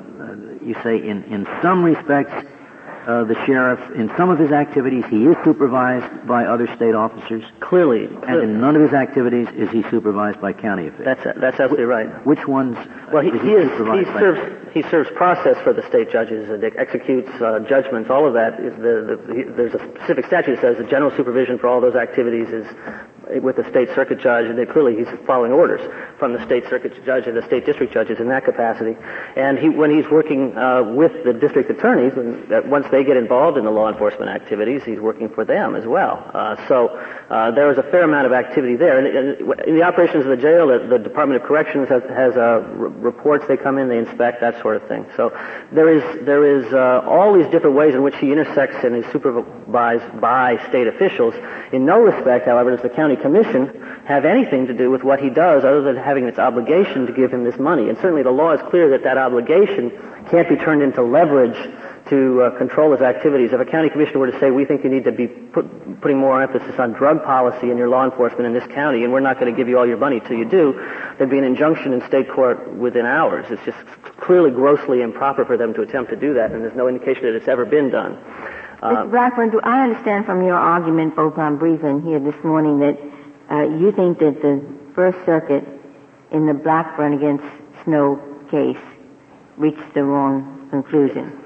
uh, you say in, in some respects, Uh, the sheriff, in some of his activities, he is supervised by other state officers. Clearly. And in none of his activities is he supervised by county officials. That's, that's absolutely right. Which ones well, he, is he, he is, supervised he by? serves, he serves process for the state judges, and executes uh, judgments, all of that. Is the, the, he, there's a specific statute that says the general supervision for all those activities is with the state circuit judge, and they, clearly he's following orders from the state circuit judge and the state district judges in that capacity. And he, when he's working uh, with the district attorneys, and that once they get involved in the law enforcement activities, he's working for them as well. Uh, so uh, there is a fair amount of activity there. And, and in the operations of the jail, the, the Department of Corrections has, has uh, r- reports. They come in, they inspect, that sort of thing. So there is there is uh, all these different ways in which he intersects and is supervised by state officials. In no respect, however, does the county commission have anything to do with what he does other than having its obligation to give him this money. And certainly the law is clear that that obligation can't be turned into leverage to uh, control his activities. If a county commissioner were to say, we think you need to be put, putting more emphasis on drug policy in your law enforcement in this county, and we're not going to give you all your money till you do, there'd be an injunction in state court within hours. It's just clearly grossly improper for them to attempt to do that, and there's no indication that it's ever been done. Uh, Mister Blackburn, do I understand from your argument, both on brief and here this morning, that uh, you think that the First Circuit in the Blackburn against Snow case reached the wrong conclusion?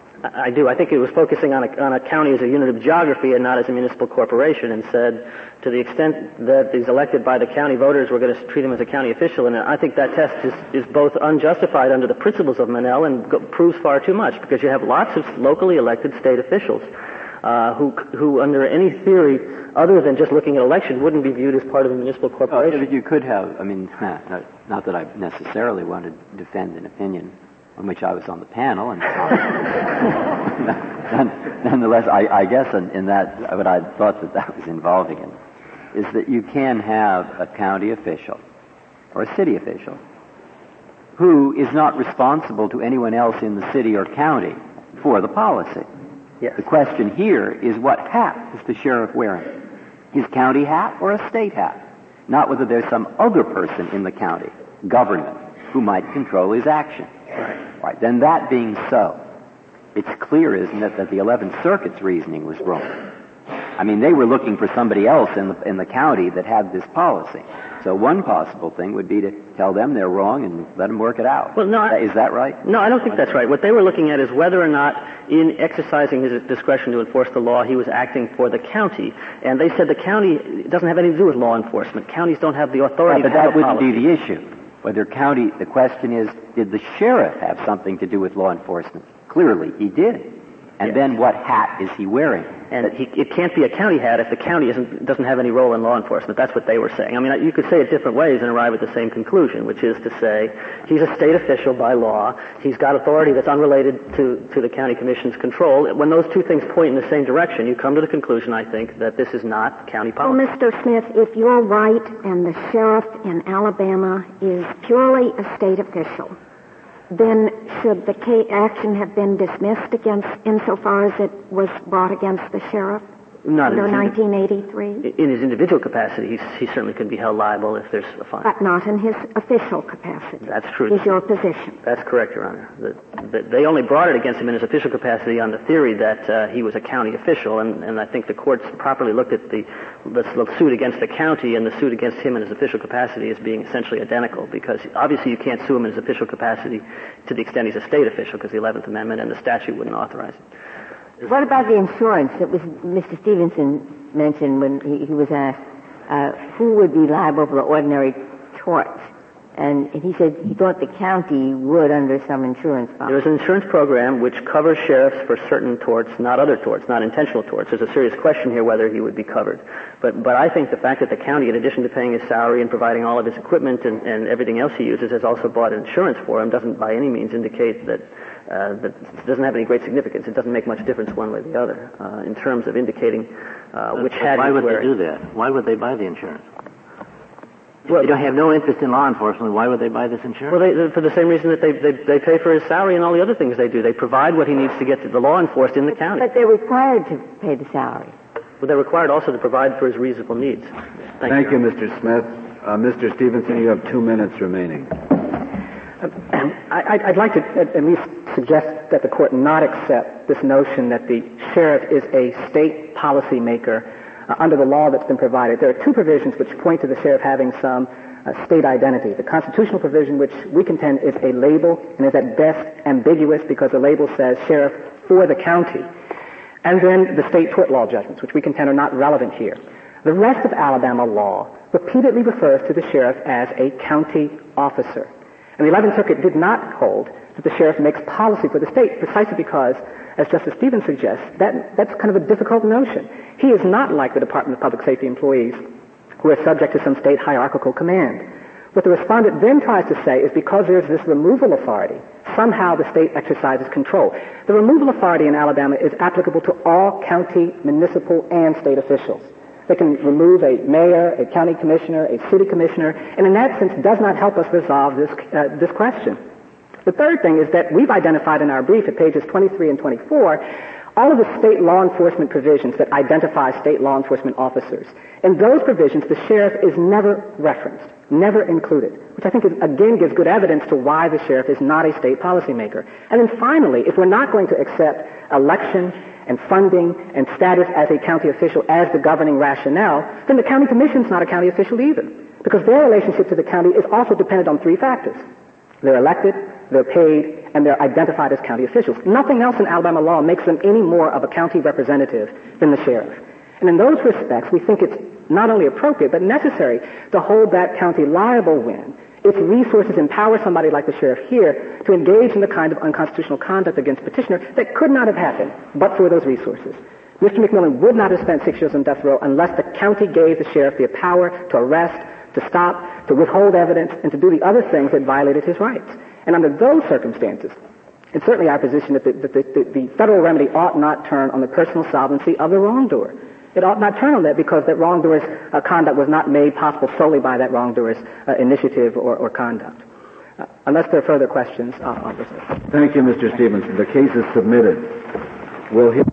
I do. I think it was focusing on a, on a county as a unit of geography and not as a municipal corporation, and said to the extent that he's elected by the county voters, we're going to treat him as a county official. And I think that test is, is both unjustified under the principles of Monell and go, proves far too much, because you have lots of locally elected state officials uh, who, who under any theory other than just looking at election wouldn't be viewed as part of a municipal corporation. Uh, you could have, I mean, not, not that I necessarily want to defend an opinion on which I was on the panel, and nonetheless, I, I guess in, in that, what I thought that that was involving in, is that you can have a county official or a city official who is not responsible to anyone else in the city or county for the policy. Yes. The question here is, what hat is the sheriff wearing? His county hat or a state hat? Not whether there's some other person in the county government who might control his action. Right. Right. Then that being so, it's clear, isn't it, that the eleventh Circuit's reasoning was wrong. I mean, they were looking for somebody else in the, in the county that had this policy. So one possible thing would be to tell them they're wrong and let them work it out. Well, no, I, is that right? No, I don't think that's right. What they were looking at is whether or not, in exercising his discretion to enforce the law, he was acting for the county. And they said the county doesn't have anything to do with law enforcement. Counties don't have the authority right, to have a But that wouldn't policy. be the issue. Whether county, the question is, did the sheriff have something to do with law enforcement? Clearly, he did. And yes. then what hat is he wearing? And he, it can't be a county hat if the county isn't, doesn't have any role in law enforcement. That's what they were saying. I mean, you could say it different ways and arrive at the same conclusion, which is to say he's a state official by law. He's got authority that's unrelated to, to the county commission's control. When those two things point in the same direction, you come to the conclusion, I think, that this is not county policy. Well, Mister Smith, if you're right and the sheriff in Alabama is purely a state official, then should the ca- action have been dismissed against, insofar as it was brought against the sheriff? Not under in nineteen eighty-three? In his individual capacity, he's, he certainly could be held liable if there's a fine. But not in his official capacity. That's true. Is your position? That's correct, Your Honor. The, the, they only brought it against him in his official capacity on the theory that uh, he was a county official, and, and I think the courts properly looked at the, the, the suit against the county and the suit against him in his official capacity as being essentially identical, because obviously you can't sue him in his official capacity to the extent he's a state official, because the eleventh Amendment and the statute wouldn't authorize it. What about the insurance that was Mister Stevenson mentioned when he, he was asked uh, who would be liable for the ordinary torts? And he said he thought the county would under some insurance policy. There's an insurance program which covers sheriffs for certain torts, not other torts, not intentional torts. There's a serious question here whether he would be covered. But but I think the fact that the county, in addition to paying his salary and providing all of his equipment and, and everything else he uses, has also bought insurance for him doesn't by any means indicate that uh, that it doesn't have any great significance. It doesn't make much difference one way or the other uh, in terms of indicating uh, which hat Why he's would wearing. they do that? Why would they buy the insurance? If Well, they don't have no interest in law enforcement, why would they buy this insurance? Well, they, for the same reason that they, they they pay for his salary and all the other things they do. They provide what he needs to get to the law enforced in the county. But they're required to pay the salary. Well, they're required also to provide for his reasonable needs. Thank, Thank you. you, Mister Smith. Uh, Mister Stevenson, you have two minutes remaining. I, I'd like to at least suggest that the court not accept this notion that the sheriff is a state policymaker uh, under the law that's been provided. There are two provisions which point to the sheriff having some uh, state identity. The constitutional provision, which we contend is a label and is at best ambiguous because the label says sheriff for the county. And then the state tort law judgments, which we contend are not relevant here. The rest of Alabama law repeatedly refers to the sheriff as a county officer. And the eleventh Circuit did not hold that the sheriff makes policy for the state, precisely because, as Justice Stevens suggests, that, that's kind of a difficult notion. He is not like the Department of Public Safety employees who are subject to some state hierarchical command. What the respondent then tries to say is because there's this removal authority, somehow the state exercises control. The removal authority in Alabama is applicable to all county, municipal, and state officials. They can remove a mayor, a county commissioner, a city commissioner, and in that sense does not help us resolve this, uh, this question. The third thing is that we've identified in our brief at pages twenty-three and twenty-four all of the state law enforcement provisions that identify state law enforcement officers. In those provisions, the sheriff is never referenced, never included, which I think is, again gives good evidence to why the sheriff is not a state policymaker. And then finally, if we're not going to accept election and funding and status as a county official as the governing rationale, then the county commission's not a county official either, because their relationship to the county is also dependent on three factors. They're elected, they're paid, and they're identified as county officials. Nothing else in Alabama law makes them any more of a county representative than the sheriff. And in those respects, we think it's not only appropriate, but necessary to hold that county liable when its resources empower somebody like the sheriff here to engage in the kind of unconstitutional conduct against petitioner that could not have happened but for those resources. Mister McMillan would not have spent six years on death row unless the county gave the sheriff the power to arrest, to stop, to withhold evidence, and to do the other things that violated his rights. And under those circumstances, it's certainly our position that the, that the, the, the federal remedy ought not turn on the personal solvency of the wrongdoer. It ought not turn on that because that wrongdoer's uh, conduct was not made possible solely by that wrongdoer's uh, initiative or, or conduct. Uh, unless there are further questions, I'll, I'll reserve. Thank you, Mister Stevenson. The case is submitted. We'll hear